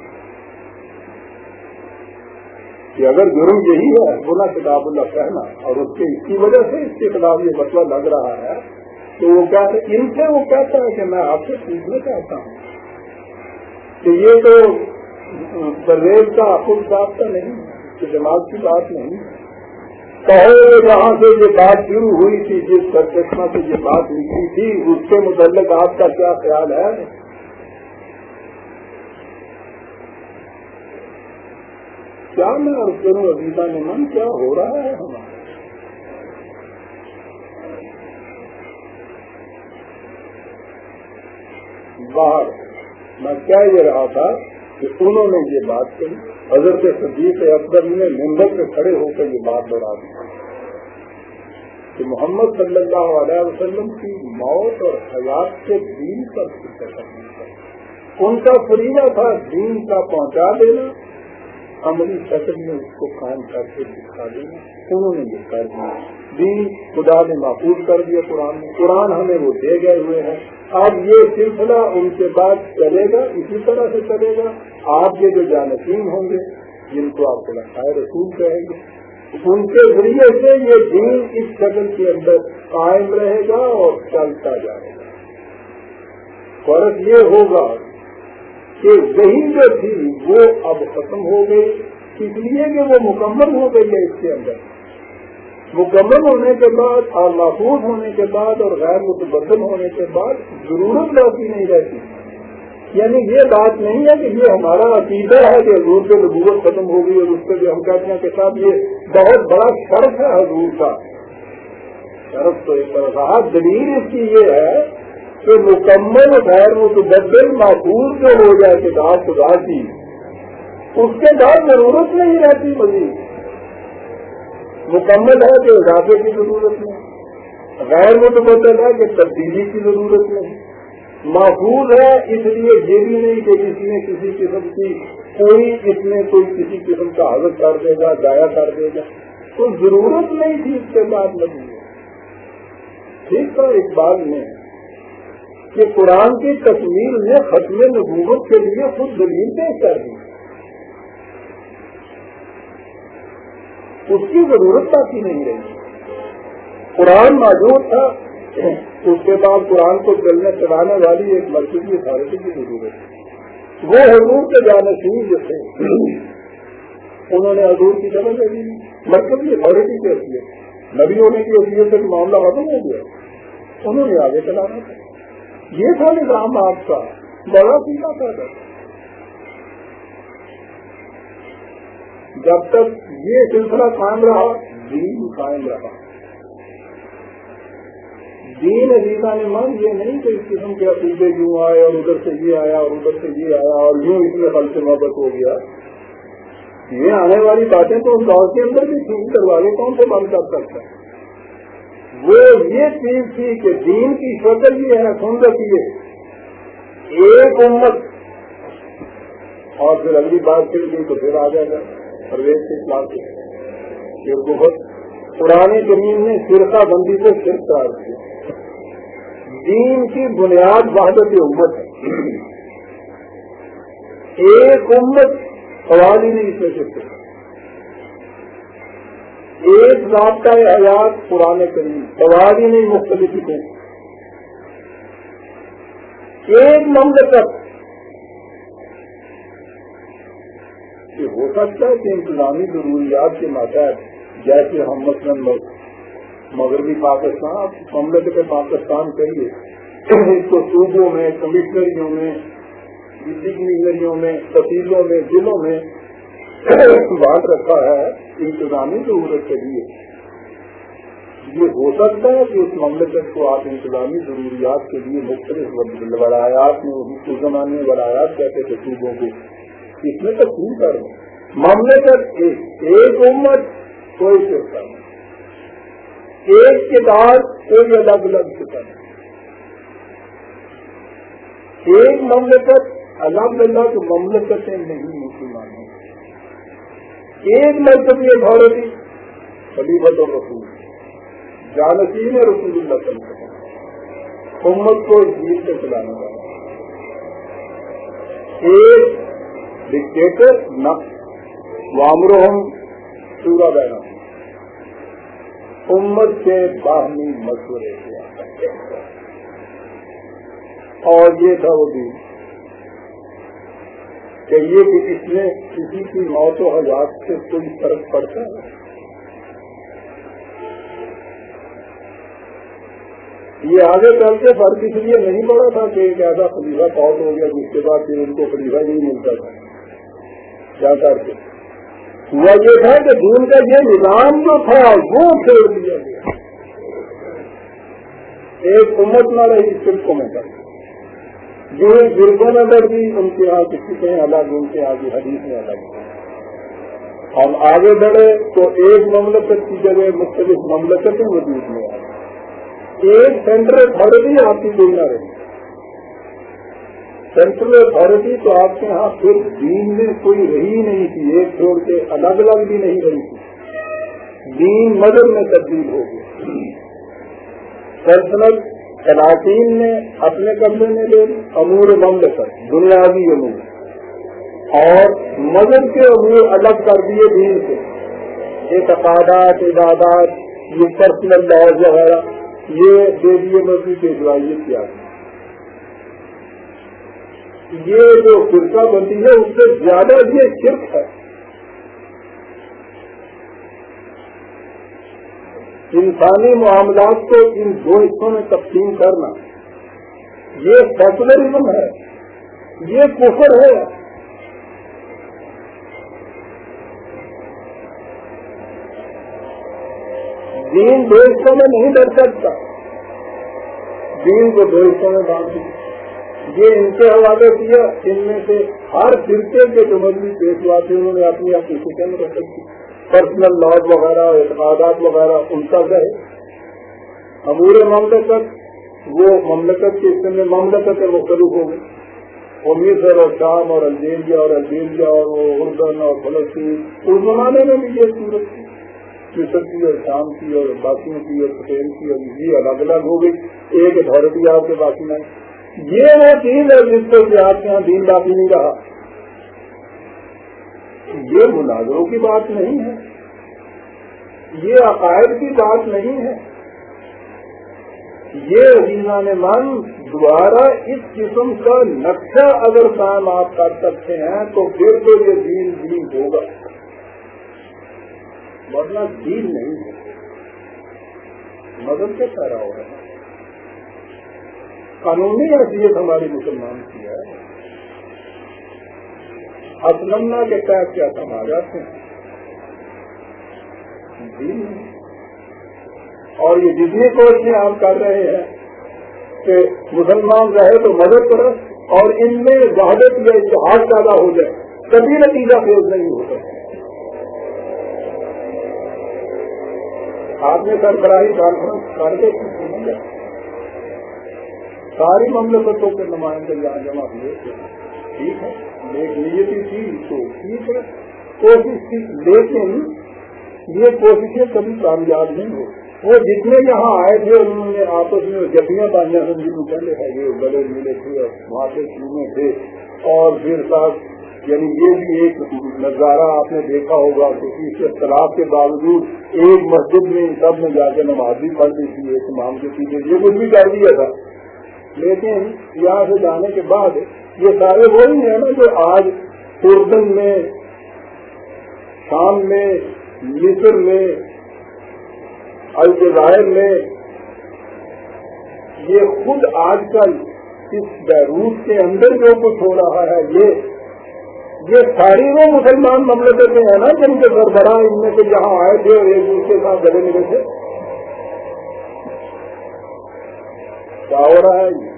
کہ اگر جرم یہی ہے حسبنا کتاب اللہ کہنا اور اس کے اس کی وجہ سے اس کے خلاف یہ فتویٰ لگ رہا ہے، تو وہ کہتے ان سے وہ کہتا ہے کہ میں آپ سے پوچھنا چاہتا ہوں کہ یہ تو پرویز کا خود ضابطہ نہیں ہے، اس کے دماغ کی بات نہیں ہے. کہو جہاں سے یہ بات شروع ہوئی تھی، جس سرچشمہ سے یہ بات لکھی تھی، اس کے متعلق آپ کا کیا خیال ہے؟ کیا میں عرض کروں عزیزہ نمن، کیا ہو رہا ہے ہمارا؟ باہر میں کہہ یہ رہا تھا کہ انہوں نے یہ بات کہی، حضرت صدیق اکبر نے ممبر پہ کھڑے ہو کر یہ بات دوہرا دی کہ محمد صلی اللہ علیہ وسلم کی موت اور حیات کے دین پر فکر کرنے کا ان کا فریضہ تھا دین کا پہنچا دینا عملی شکل میں اس کو کام کر کے دکھا دینا. انہوں نے یہ کر دیا. دین خدا نے محفوظ کر دیا قرآن میں. قرآن ہمیں وہ دے گئے ہوئے ہیں. اب یہ سلسلہ ان کے بعد چلے گا, اسی طرح سے چلے گا. آپ کے جو جانشین ہوں گے جن کو آپ خلفائے رسول کہیں گے, ان کے ذریعے سے یہ دین اس شکل کے اندر قائم رہے گا اور چلتا جائے گا. فرق یہ ہوگا کہ وہی جو تھی وہ اب ختم ہو گئی, اس لیے کہ وہ مکمل ہو گئی ہے. اس کے اندر مکمل ہونے کے بعد اور محفوظ ہونے کے بعد اور غیر متبدل ہونے کے بعد ضرورت باقی نہیں رہتی. یعنی یہ بات نہیں ہے کہ یہ ہمارا عقیدہ ہے کہ حضور پہ نبوت ختم ہو گئی اور اس پہ جو ہم کہتے ہیں کہ صاحب یہ بہت بڑا شرف ہے حضور کا. شرف تو ایک طرح رہا, دلیل اس کی یہ ہے کہ مکمل غیر متبدل محفوظ جو ہو جائے کتاب خدا کی, اس کے بعد ضرورت نہیں رہتی مزید. مکمل ہے کہ اضافے کی ضرورت نہیں, غیر متبدل ہے کہ تبدیلی کی ضرورت نہیں, محفوظ ہے اس لیے یہ بھی نہیں کہ کسی نے کسی قسم کی کوئی اس میں کوئی کسی قسم کا حضرت کر دے گا, ضائع کر دے گا. تو ضرورت نہیں تھی اس کے بعد لگی. ٹھیک تھا اقبال نے کہ قرآن کی تکمیل نے ختم نبوت کے لیے خود دلیل پیش کر دی. اس کی ضرورت باقی نہیں رہی. قرآن موجود تھا, اس کے بعد قرآن کو چلنے چلانے والی ایک مرکزی اتھارٹی کی ضرورت ہے. وہ حضور کے جانشین جو تھے انہوں نے حضور کی جگہ دے دی. مرکزی اتھارٹی کی حیثیت, نبی ہونے کی حیثیت سے معاملہ ختم ہو گیا, انہوں نے آگے چلانا تھا. یہ تھا نظام آپ کا, بڑا سیدھا تھا. جب تک یہ سلسلہ قائم رہا دین قائم رہا. دین عزیزہ نے من یہ نہیں کہ اس قسم کے عقیدے یوں آئے اور ادھر سے یہ آیا اور ادھر سے یہ آیا اور یوں اس میں خل سے محبت ہو گیا. یہ آنے والی باتیں تو اس دور کے اندر بھی تھی, دروازے کون سے بند کر سکتا ہے. وہ یہ چیز تھی کہ دین کی شکل یہ ہے, سن رکھیے, ایک امت. اور پھر اگلی بات پھر گئی تو پھر آ جائے گا پرویز کے خلاف. یہ بہت پرانے زمین نے فرقہ بندی کو صرف قرار دیا. دین کی بنیاد وحدت امت ہے. ایک امت سوال ہی نہیں اس میں سے. ایک ضابطہ حیات قرآن کریم, سوال ہی نہیں مختلف کو. ایک مملکت. یہ ہو سکتا ہے کہ انتظامی ضروریات کے ماتحت جیسے ہم مثلاً مغربی پاکستان مملکت پاکستان کریے, اس کو صوبوں میں, کمشنریوں میں, ڈپٹی کمشنریوں میں, تحصیلوں میں, ضلعوں میں بات رکھا ہے انتظامی ضرورت کے لیے. یہ ہو سکتا ہے کہ اس مملکت کو آپ انتظامی ضروریات کے لیے مختلف ولایات میں, اس زمانے میں ولایات کہتے تھے صوبوں کو, اس میں تقسیم کر رہے ہیں. مملکت ایک, ایک امت کوئی فرقہ نہیں, ایک کتاب کوئی الگ الگ کتاب, ایک مملکت الگ الگ مملکتیں نہیں مسلمانوں, ایک مرکزی اتھارٹی خلیفۃ الرسول, جانشین رسول اللہ صلی اللہ علیہ وسلم, امت کو دین سے چلانے والا. ایک ڈکٹیٹر نہ وامرہم شورا بینہم, امت کے باہمی مشورے کیا. اور یہ تھا وہ دین کہ یہ کہ اس میں کسی کی موت و حیات سے کوئی فرق پڑتا ہے. یہ آگے چل کے فرق اس لیے نہیں پڑا تھا کہ ایک ایسا خلیفہ فوت ہو گیا جس کے بعد پھر ان کو خلیفہ نہیں ملتا تھا. کیا کرتے ہوا یہ تھا کہ دین کا یہ نظام جو تھا وہ چھوڑ دیا گیا. ایک امت نہ رہی فرقوں میں کر, جو فرقوں میں بڑھ گئی ان کے یہاں کسی کہیں الگ, ان کے آگے حدیث میں الگ. ہم آگے بڑھے تو ایک مملکت کی جگہ مختلف مملکتیں وجود میں آئی. ایک سینٹر اتھارٹی آپ کی کوئی نہ رہی, سینٹرل اتھارٹی تو آپ کے یہاں پھر دین میں کوئی رہی نہیں تھی، ایک چھوڑ کے الگ الگ بھی نہیں رہی تھی، دین مذہب میں تبدیل ہو گئی. پرسنل خلاقین نے اپنے قبضے میں لے امور مملکت بنیادی امور، اور مذہب کے امور الگ کر دیے دین سے. اعتقادات، عبادات، یہ پرسنل لاز وغیرہ یہ دے دیے مسجد کے اجرائیت کیا. یہ جو فرقہ بندی ہے اس سے زیادہ یہ شرک ہے. انسانی معاملات کو ان دو حصوں میں تقسیم کرنا یہ سیکولرزم ہے، یہ کفر ہے. دین دو حصوں میں نہیں ڈر سکتا، دین کو دو حصوں میں بانٹ دیا. یہ ان کے حوالے کیا، ان میں سے ہر فرقے کے جو مذہبی پیشوا تھے انہوں نے اپنی اپنی فکر رکھ دی. پرسنل لاز وغیرہ، اعتقادات وغیرہ ان کا گئے. امور مملکت وہ مملکت کے حصے میں مملکت مختلف ہو گئی. وہ مصر اور شام اور الجیریا اور الجیریا اور وہ اردن اور فلسطین، اس زمانے میں بھی یہ صورت تھی، مصر کی اور شام کی اور باقیوں کی اور اسپین کی، اور یہ الگ الگ ہو گئی. ایک اتھارٹی آپ کے باقی نہیں. یہ وہ چیز ہے جس کو کہ آپ کے یہاں دین باقی نہیں رہا. یہ مناظروں کی بات نہیں ہے، یہ عقائد کی بات نہیں ہے. یہ عزیزان من دوبارہ اس قسم کا نقشہ اگر کام آپ کر سکتے ہیں تو پھر تو یہ دین دین ہوگا، ورنہ دین نہیں ہے. مذہب کے پیرا ہو رہا ہے. قانونی حیثیت ہماری مسلمان کی ہے. اسلمنا کے تحت کیا سما جاتے ہیں دین. اور یہ جتنی کوششیں آپ کر رہے ہیں کہ مسلمان رہے تو مدد کرے اور ان میں وحدت یا اتحاد پیدا ہو جائے، کبھی نتیجہ فیض نہیں ہوتا. آپ نے سربراہی کانفرنس کر کے ساری مملکتوں کے نمائندے یہاں جمع ہوئے، ٹھیک ہے، ایک نیتی تھی تو ٹھیک ہے، کوشش کی، لیکن یہ کوششیں کبھی کامیاب نہیں ہو. وہ جتنے یہاں آئے تھے انہوں نے آپس میں جبیاں باندھیاں سمجھنے پہلے ہے، یہ گلے ملے تھے اور وہاں پہ چونے تھے. اور پھر ساتھ یعنی یہ بھی ایک نظارہ آپ نے دیکھا ہوگا کہ اس اختلاف کے باوجود ایک مسجد میں سب نے جا کے نماز بھی پڑھ دی تھی ایک امام کے پیچھے، یہ کچھ بھی کر دیا تھا. لیکن یہاں سے جانے کے بعد یہ سارے وہی ہیں نا جو آج اردن میں، شام میں، مصر میں، الجزائر میں، یہ خود آج کل اس بیروت کے اندر جو کچھ ہو رہا ہے، یہ یہ ساری وہ مسلمان مملکتیں ہیں نا جن کے سربراہ ان میں سے جہاں آئے تھے اور ایک دوسرے کے ساتھ گلے ملے تھے. کیا ہو رہا ہے یہ؟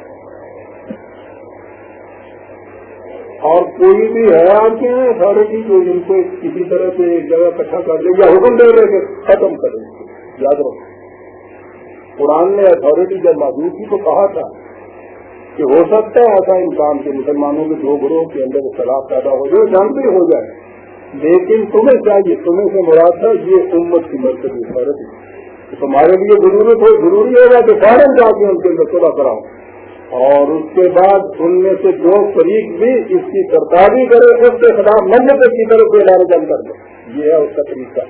اور کوئی بھی ہے آپ کے یہاں اتھارٹی جو ان کو کسی طرح سے ایک جگہ اکٹھا کر دے یا حکم دے رہے کہ ختم کریں؟ یاد رکھو قرآن نے اتھارٹی جب موجود تھی تو کہا تھا کہ ہو سکتا ہے ایسا انسان کے مسلمانوں کے دو گروہ کے اندر اختلاف پیدا ہو جائے، جانتے ہو جائے، لیکن تمہیں چاہیے، تمہیں سے مراد ہے یہ امت کی مرکزی اتھارٹی. تمہارے لیے ضرورت ہو ضروری ہوگا کہ فوراً جا کے ان کے اندر صلح کراؤ، اور اس کے بعد ان میں سے جو فریق بھی اس کی سرکاری کرے اس کے خلاف مملکت کی طرف سے اعلان جنگ کر دے. یہ ہے اس کا طریقہ.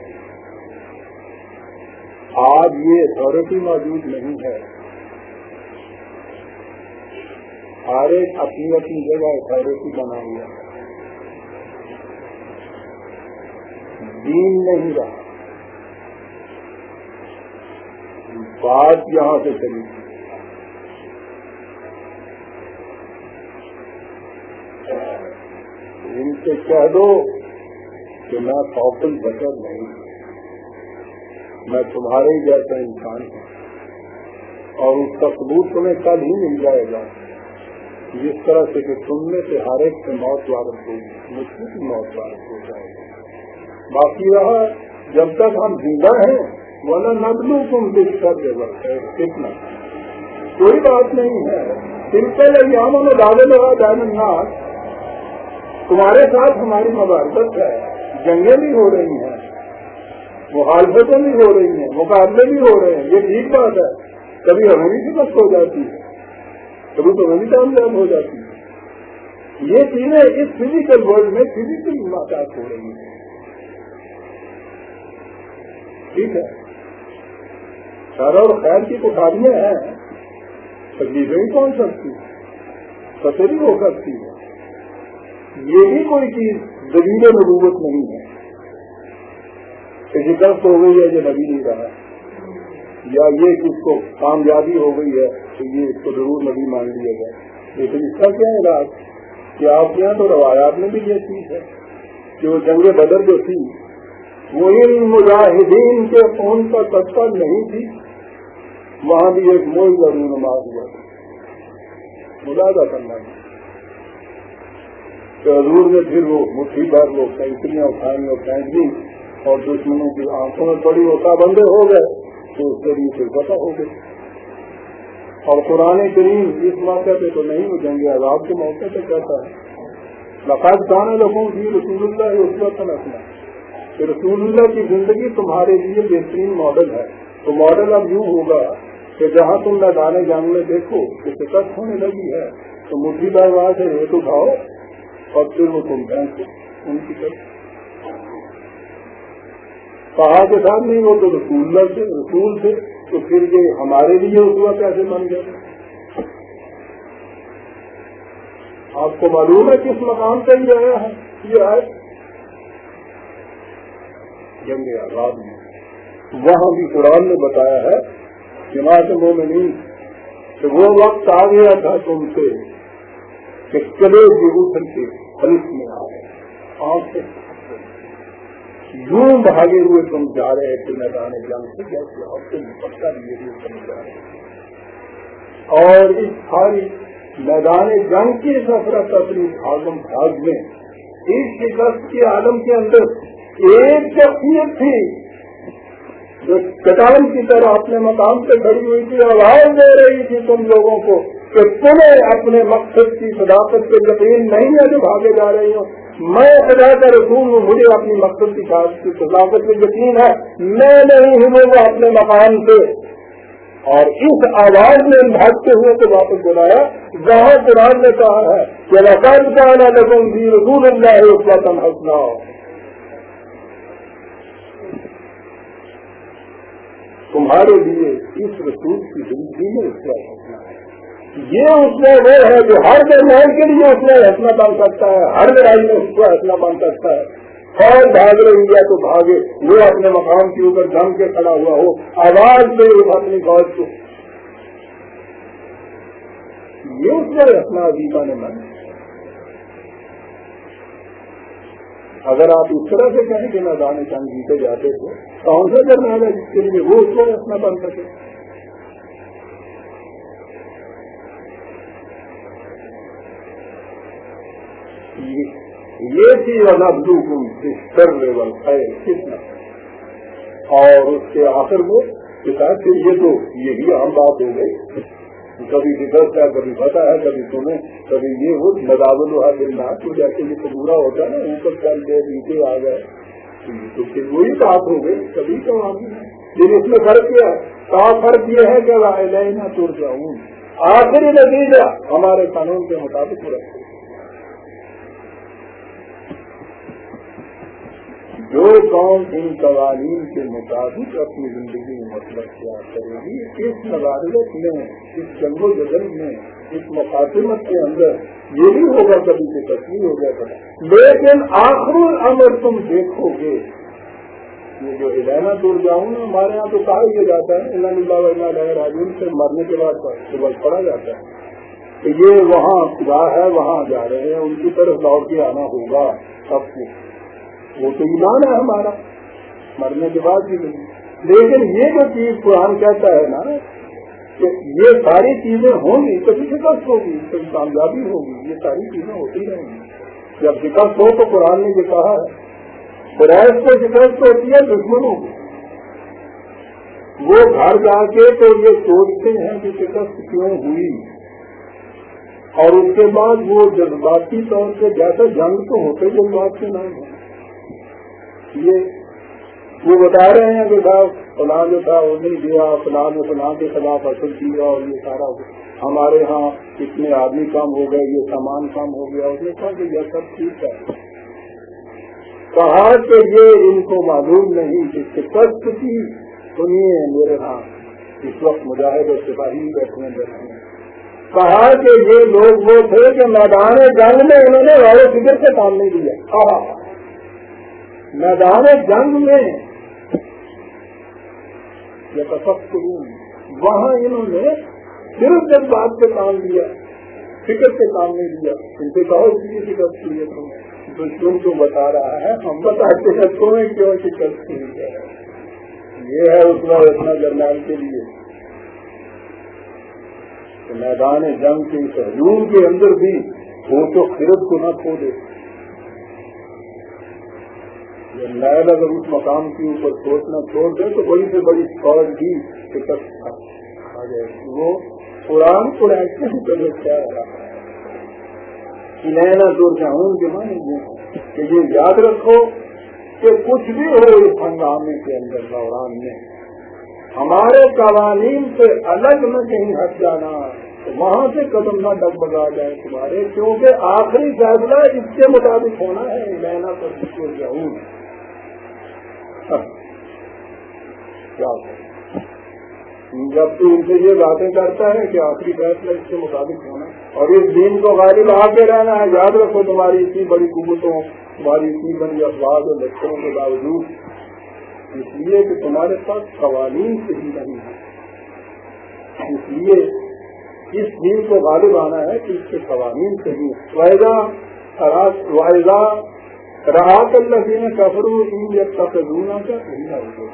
آج یہ اتھارٹی موجود نہیں ہے. ہر ایک اپنی اپنی جگہ اتھارٹی بنا ہوا ہے. دین نہیں رہا. بات یہاں سے چلی تھی. ان سے کہہ دو کہ میں قابل بشر نہیں، میں تمہارے ہی جیسا انسان ہوں، اور اس کا ثبوت تمہیں کل ہی مل جائے گا، جس طرح سے کہ تم میں سے ہر ایک سے موت وارث ہوگی، مجھ سے بھی موت وارث ہو جائے گا. باقی رہا جب تک ہم زندہ ہیں ورنہ نبلو تم بس کر دے وقت ہے کتنا کوئی بات نہیں ہے. سلسلے یاموں میں ڈالے لگا جائے تمہارے ساتھ ہماری مبارکت ہے، جنگیں بھی ہو رہی ہیں، مخالفتیں بھی ہو رہی ہیں، مقابلے بھی ہو رہے ہیں، یہ ٹھیک بات ہے، کبھی ہمیں بھی شکست ہو جاتی ہے، کبھی تو ہمیں بھی کامیاب ہو جاتی ہے، یہ چیزیں اس فزیکل ورلڈ میں فزیکل ملاقات ہو رہی ہیں، ٹھیک ہے، شر اور خیر کی کٹھاریاں ہیں، تکلیفیں بھی پہنچ سکتی ہیں، فتح بھی ہو سکتی ہے، یہ بھی کوئی چیز دلیل نبوت نہیں ہے کہ شکست ہو گئی ہے جو نبی نہیں رہا، یا یہ کہ اس کو کامیابی ہو گئی ہے تو یہ اس کو ضرور نبی مان لیا جائے، لیکن اس کا کیا علاج کہ آپ کے یہاں تو روایات میں بھی یہ چیز ہے کہ وہ جنگ بدر جو تھی وہ ان مجاہدین کے خون کا تذکرہ نہیں تھی، وہاں بھی ایک موعظہ رونماز ہوا تھا، ملاحظہ کرنا ہے کہ حضور نے پھر وہ مٹھی بھر وہ سینکڑیاں اٹھائیں اور پھینک دی اور دشمنوں کی آنکھوں میں بڑی ہوتا بندے ہو گئے تو اس ذریعے سے پتہ ہو گئی، اور قرآن کریم اس موقع پہ تو نہیں، وہ جنگ عذاب کے موقع پہ کہتا ہے لقد کان لکم فی رسول اللہ اسوۃ حسنہ، کہ رسول اللہ کی زندگی تمہارے لیے بہترین ماڈل ہے، تو ماڈل اب یوں ہوگا کہ جہاں تم میدان جنگ میں دیکھو کہ شکست ہونے لگی ہے تو مٹھی بھر وہاں سے ریت اٹھاؤ اور پھر وہ تم پھینکو ان کی طرف، کہا کے ساتھ نہیں، وہ تو رسول اللہ سے رسول سے، تو پھر یہ ہمارے لیے اسوہ کیسے بن گئے؟ آپ کو معلوم ہے کس مقام پہ یہ آیا ہے؟ یہ ہے جنگ آزاد میں، وہاں بھی قرآن نے بتایا ہے جماعت مومنین کہ وہ وقت آ گیا تھا تم سے کہ چلے اٹھن کے خلف میں آ گئے، آنکھ سے یوں بھاگے ہوئے تم جا رہے تھے میدان جنگ سے جیسے اور تم پکا لیے ہوئے تم جا رہے، اور اس ساری میدان جنگ کی سفر تفریح بھاگم بھاگ میں اس شکست کے عالم کے اندر ایک شخصیت تھی جو چٹان کی طرح اپنے مقام پہ کھڑی ہوئی تھی، آواز دے رہی تھی تم لوگوں کو کہ تمہیں اپنے مقصد کی صداقت پہ یقین نہیں ہے جو بھاگے جا رہی ہو، میں خدا کا رسول ہوں، مجھے اپنی مقصد کی صداقت پہ یقین ہے، میں نہیں ہوں وہ اپنے مقام سے، اور اس آواز میں بھاگتے ہوئے کو واپس بلایا جہاں قرآن نے کہا ہے کہ لقد کان لکم فی رسول اللہ اسوۃ حسنہ، تمہارے لیے اس رسول کی زندگی میں اس کا حسنہ ہے، یہ اس میں وہ ہے جو ہر درمیان کے لیے اس میں حسنہ بن سکتا ہے، ہر لڑائی میں اس کا حسنہ بن سکتا ہے، اور بھاگ رہی ہے تو بھاگے، وہ اپنے مقام کے اوپر جم کے کھڑا ہوا ہو، آواز دے اپنی فوج کو، یہ اس میں حسنہ عظیمہ نے من۔ اگر آپ اس طرح سے کہیں کہ میدان جنگ جیتے جاتے تھے کون سا درمیان ہے جس کے لیے وہ اس کو رکھنا بن سکے؟ یہ چیز نبلوکم بالشر والخیر فتنہ، اور اس کے آخر میں پھر یہ تو یہی عام بات ہو گئی، کبھی شکست ہے، کبھی فتح ہے، کبھی تمہیں کبھی یہ ہو مداول ہوا دلنا، تو جیسے یہ تو برا ہوتا ہے نا، اوپر چل گئے نیچے آ گئے، تو پھر وہی بات ہو گئی، کبھی تو آگے، لیکن اس میں فرق کیا ہے؟ کا فرق یہ ہے کہ الینا ترجعون، آخری نتیجہ ہمارے قانون کے مطابق رکھتے، جو قوم ان قوانین کے مطابق اپنی زندگی میں مطلب کیا کرے گی، اس مغالبت میں، اس جنگ و جدل میں، اس مقاصمت کے اندر یہ بھی ہوگا، کبھی سے تسلیم ہو گیا تھا، لیکن آخر الامر تم دیکھو گے یہ جو الینا ترجعون ہمارے یہاں تو کہا یہ جاتا ہے انا للہ و انا الیہ راجعون، سے مرنے کے بعد صبح پڑھا جاتا ہے کہ یہ وہاں خدا ہے، وہاں جا رہے ہیں، ان کی طرف لوٹ کے آنا ہوگا سب کو، وہ تو ایمان ہے ہمارا، مرنے کے بعد بھی نہیں، لیکن یہ جو چیز قرآن کہتا ہے نا کہ یہ ساری چیزیں ہوں گی، کبھی شکست ہوگی، کبھی کامیابی ہوگی، یہ ساری چیزیں ہوتی رہیں گی، جب شکست ہو تو قرآن نے یہ کہا ہے قریش کو شکست ہوتی ہے دشمنوں کو، وہ گھر جا کے تو یہ سوچتے ہیں کہ شکست کیوں ہوئی، اور اس کے بعد وہ جذباتی طور سے جیسا جنگ تو ہوتے جذبات کے نام ہے یہ وہ بتا رہے ہیں کہ صاحب فلاں جو تھا وہ نہیں دیا، فلاں نے فلاں کے خلاف اثر کیا اور یہ سارا ہمارے ہاں اتنے آدمی کام ہو گئے، یہ سامان کام ہو گیا. اس نے کہا کہ یہ سب ٹھیک ہے. کہا کہ یہ ان کو معلوم نہیں کہ شکست کی سنیے میرے ہاں اس وقت مجاہد اور سپاہی بیٹھنے بیٹھے ہیں. کہا کہ یہ لوگ وہ تھے کہ میدان جنگ میں انہوں نے غور و فکر سے کام نہیں لیا. میدان جنگ میں یہ تفکر وہاں انہوں نے صرف جب بات پہ کام لیا، فکر سے کام نہیں لیا. ان سے کہو اس کی شکست کی ہے تم دشمن کو بتا رہا ہے، ہم بتاتے ہیں تمہیں کیوں شکست کی ہے. یہ ہے اس میں اتنا جرنیل کے لیے میدان جنگ کے اس ہجوم کے اندر بھی وہ تو خرد کو نہ کھو دے. یہ نیل اگر اس مقام کے اوپر سوچنا چھوڑ دے تو بڑی سے بڑی فوج بھی شکست آ جائے. وہ قرآن کو ایسے ہی پہلے کیا رہا ہے لینا دور جاؤں کے مانے کہ یہ یاد رکھو کہ کچھ بھی ہو اس ہنگامے کے اندر دوران میں ہمارے قوانین سے الگ نہ کہیں ہٹ جانا، وہاں سے قدم نہ ڈگمگا جائے تمہارے، کیونکہ آخری فیصلہ اس کے مطابق ہونا ہے. لینا تو کچھ جاؤں کیا جب تو ان سے یہ باتیں کرتا ہے کہ آخری فیصلہ اس کے مطابق ہونا اور اس دین کو غالب آ کے رہنا ہے. یاد رکھو تمہاری اتنی بڑی قوتوں، تمہاری اتنی بڑی افواج اور لشکروں کے باوجود اس لیے کہ تمہارے پاس قوانین صحیح نہیں ہے، اس لیے اس دین کو غالب آنا ہے کہ اس کے قوانین صحیح ہے. وائزہ رہا کر لگے کفرو ان یتخذون کا صحیح ہوگا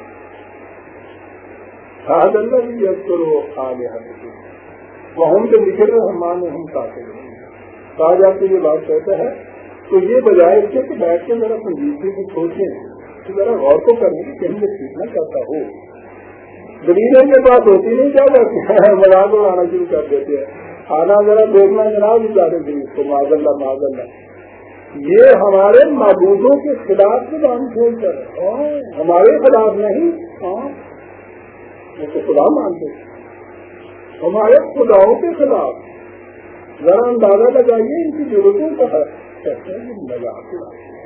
حاض اللہ بھی یس کرو آگے وہ ہم سے نکل رہے ہمان ہم کافی کہا جاتے یہ بات کہتا ہے تو یہ بجائے اس کے کہ بیٹھ کے ذرا سنجیدگی سے سوچیں تو ذرا غور تو کرنے کی کہیں میں سیکھنا چاہتا ہو. دلیلیں کے پاس ہوتی نہیں کیا کرتے ہیں مذاق آنا شروع کر دیتے ہیں آنا ذرا دیکھنا جناب بھی چاہتے تھے اس کو معاذ اللہ معاذ اللہ. یہ ہمارے معبودوں کے خلاف سے کام کھول کر ہمارے خلاف نہیں، ہاں وہ تو خدا مانتے ہمارے خداؤں کے خلاف. ذرا اندازہ لگائیے ان کی ضرورتوں کا مذاق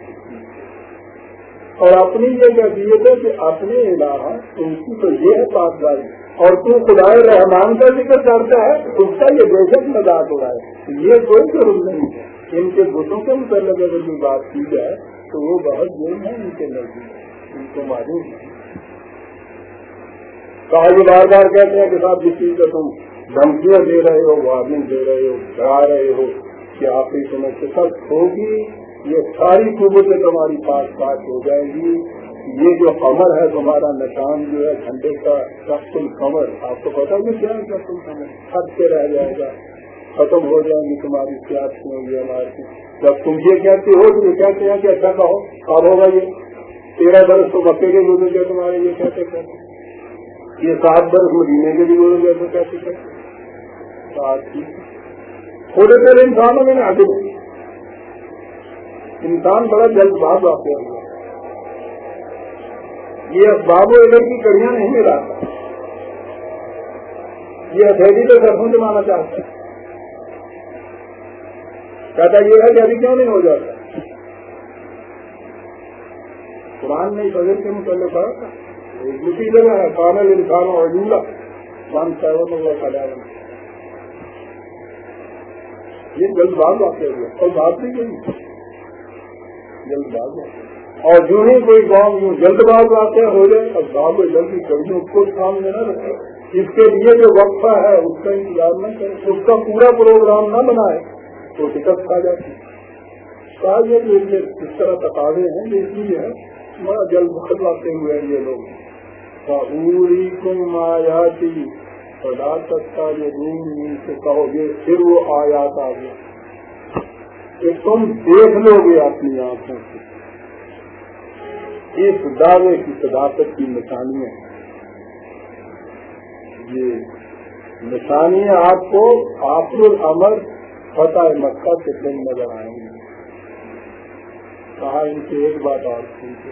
اور اپنی یہ کیفیت ہے کہ اپنے علاوہ ان کی تو یہ ہے پاسداری اور تو خدا رحمان کا ذکر کرتا ہے اس کا یہ بے شک مذاق ہو رہا ہے. یہ کوئی ضرور نہیں ہے. ان کے بتوں کے متعلق اگر کوئی بات کی جائے تو وہ بہت ظلم ہے ان کے نزدیک، ان کو معلوم ہے. کہا یہ بار بار کہتے ہیں کہ صاحب جس چیز کا تم دھمکیاں دے رہے ہو، وارننگ دے رہے ہو، ڈرا رہے ہو کہ آپ کی سمجھ شکست ہوگی، یہ ساری قوتیں تمہاری پاس پاس ہو جائے گی. یہ جو قمر ہے تمہارا نشان جو ہے جھنڈے کا شخص القمر، آپ کو پتا نہیں کیا ہے شخص القمر خط سے رہ جائے گا، ختم ہو جائیں گی تمہاری سیاست میں ہوگی ہماری. جب تم یہ کہتے ہو تو یہ کہتے ہیں کہ اچھا کہو کب ہوگا یہ تیرہ برس تو مکے کے گزر گئے تمہارے، یہ کہتے کہتے یہ سات برس مدینے کے بھی گزر گئے تو کہتے کہتے خود پہلے انسانوں میں آگے انسان بڑا جلد باز واقع ہوا. یہ اسباب و علم کی کڑیاں نہیں ملاتا، یہ ہتھیلی پہ سرسوں جمانا چاہتا ہے. کہتا یہ ہے کہ ابھی کیوں نہیں ہو جاتا. قرآن نے فضل کے متعلق کہا ایک دوسری جگہ ہے کامل انسان اور جملہ ون سیون ہوا کھڑا یہ جلد باز واقع ہوا اور بات نہیں کہیں جلد باز واقع اور جو ہی کوئی گاؤں یوں جلد باز واقع ہو جائے اور گاؤں میں جلدی کڑیوں کو سامنے نہ رکھے، اس کے لیے جو وقفہ ہے اس کا انتظار نہ کرے، اس کا پورا پروگرام نہ بنائے تو شکست کھا جاتی. کہا یہ اس طرح تقاضے ہیں یہ اس لیے ہے بڑا جلد باز واقع ہوئے ہیں یہ لوگ. پوری کم آیاتی خدا سکتا یہ دین سے کہو یہ پھر وہ آیات آ گیا کہ تم دیکھ لو گے اپنی آنکھوں سے اس دعوے کی صداقت کی نشانیاں. یہ نشانیاں آپ کو آخر الامر فتح مکہ کے دن نظر آئیں گے. کہا ان سے ایک بات اور سنتے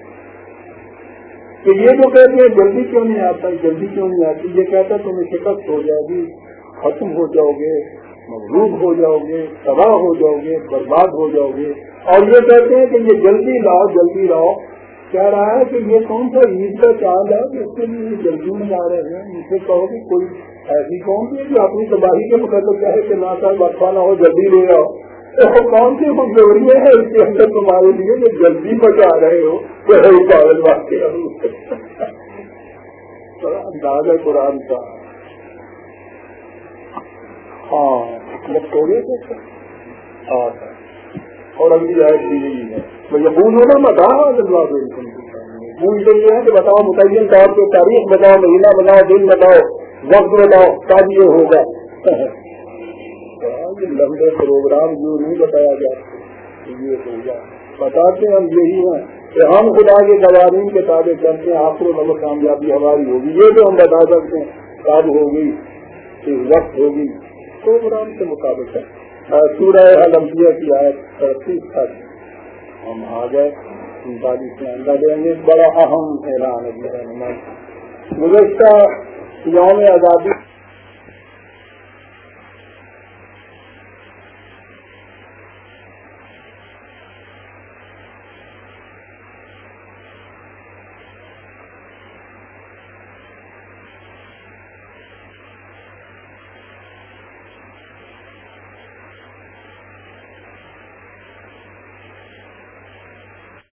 کہ یہ جو کہتے ہیں جلدی کیوں نہیں آتا جلدی کیوں نہیں آتی, یہ کہتا تمہیں شکست ہو جائے گی, ختم ہو جاؤ گے, مغلوب ہو جاؤ گے, تباہ ہو جاؤ گے, برباد ہو جاؤ گے. اور یہ کہتے ہیں کہ یہ جلدی لاؤ جلدی لاؤ. کہہ رہا ہے کہ یہ کون سا عید کا چاند ہے کہ اس کے لیے جلدی میں جا رہے ہیں. ان سے کہو کہ کوئی ایسی قوم ہے جو اپنی تباہی کے مقدر کہے کہ نہ صاحب اچھا نہ ہو جلدی لے آؤ. تو کون سی خوشخبری ہے اس کے اندر تمہارے لیے جو جلدی بچا رہے ہو پاگل واقع انداز ہے قرآن کا. ہاں مطلب تھوڑے سے اور اگلی آیت دی گئی ہے یقول ہونا بتا پوچھ رہی ہے کہ بتاؤ متعین طور پہ تاریخ بتاؤ, مہینہ بتاؤ, دن بتاؤ, وقت بتاؤ, کب یہ ہوگا. یہ لمبے پروگرام جو نہیں بتایا جاتا یہ ہوگا. بتاتے ہم یہی ہیں کہ ہم خدا کے قوانین کے تابع کرتے ہیں, آپ کو نمبر کامیابی ہماری ہوگی. یہ جو ہم بتا سکتے ہیں کب ہوگی, کس وقت ہوگی, پروگرام کے مطابق ہے. سورہ الانبیاء کی آیت تینتیس تک ہم آ گئے. انتالیس میں اندر دیں گے. بڑا اہم اعلان ہے. گزشتہ یوم آزادی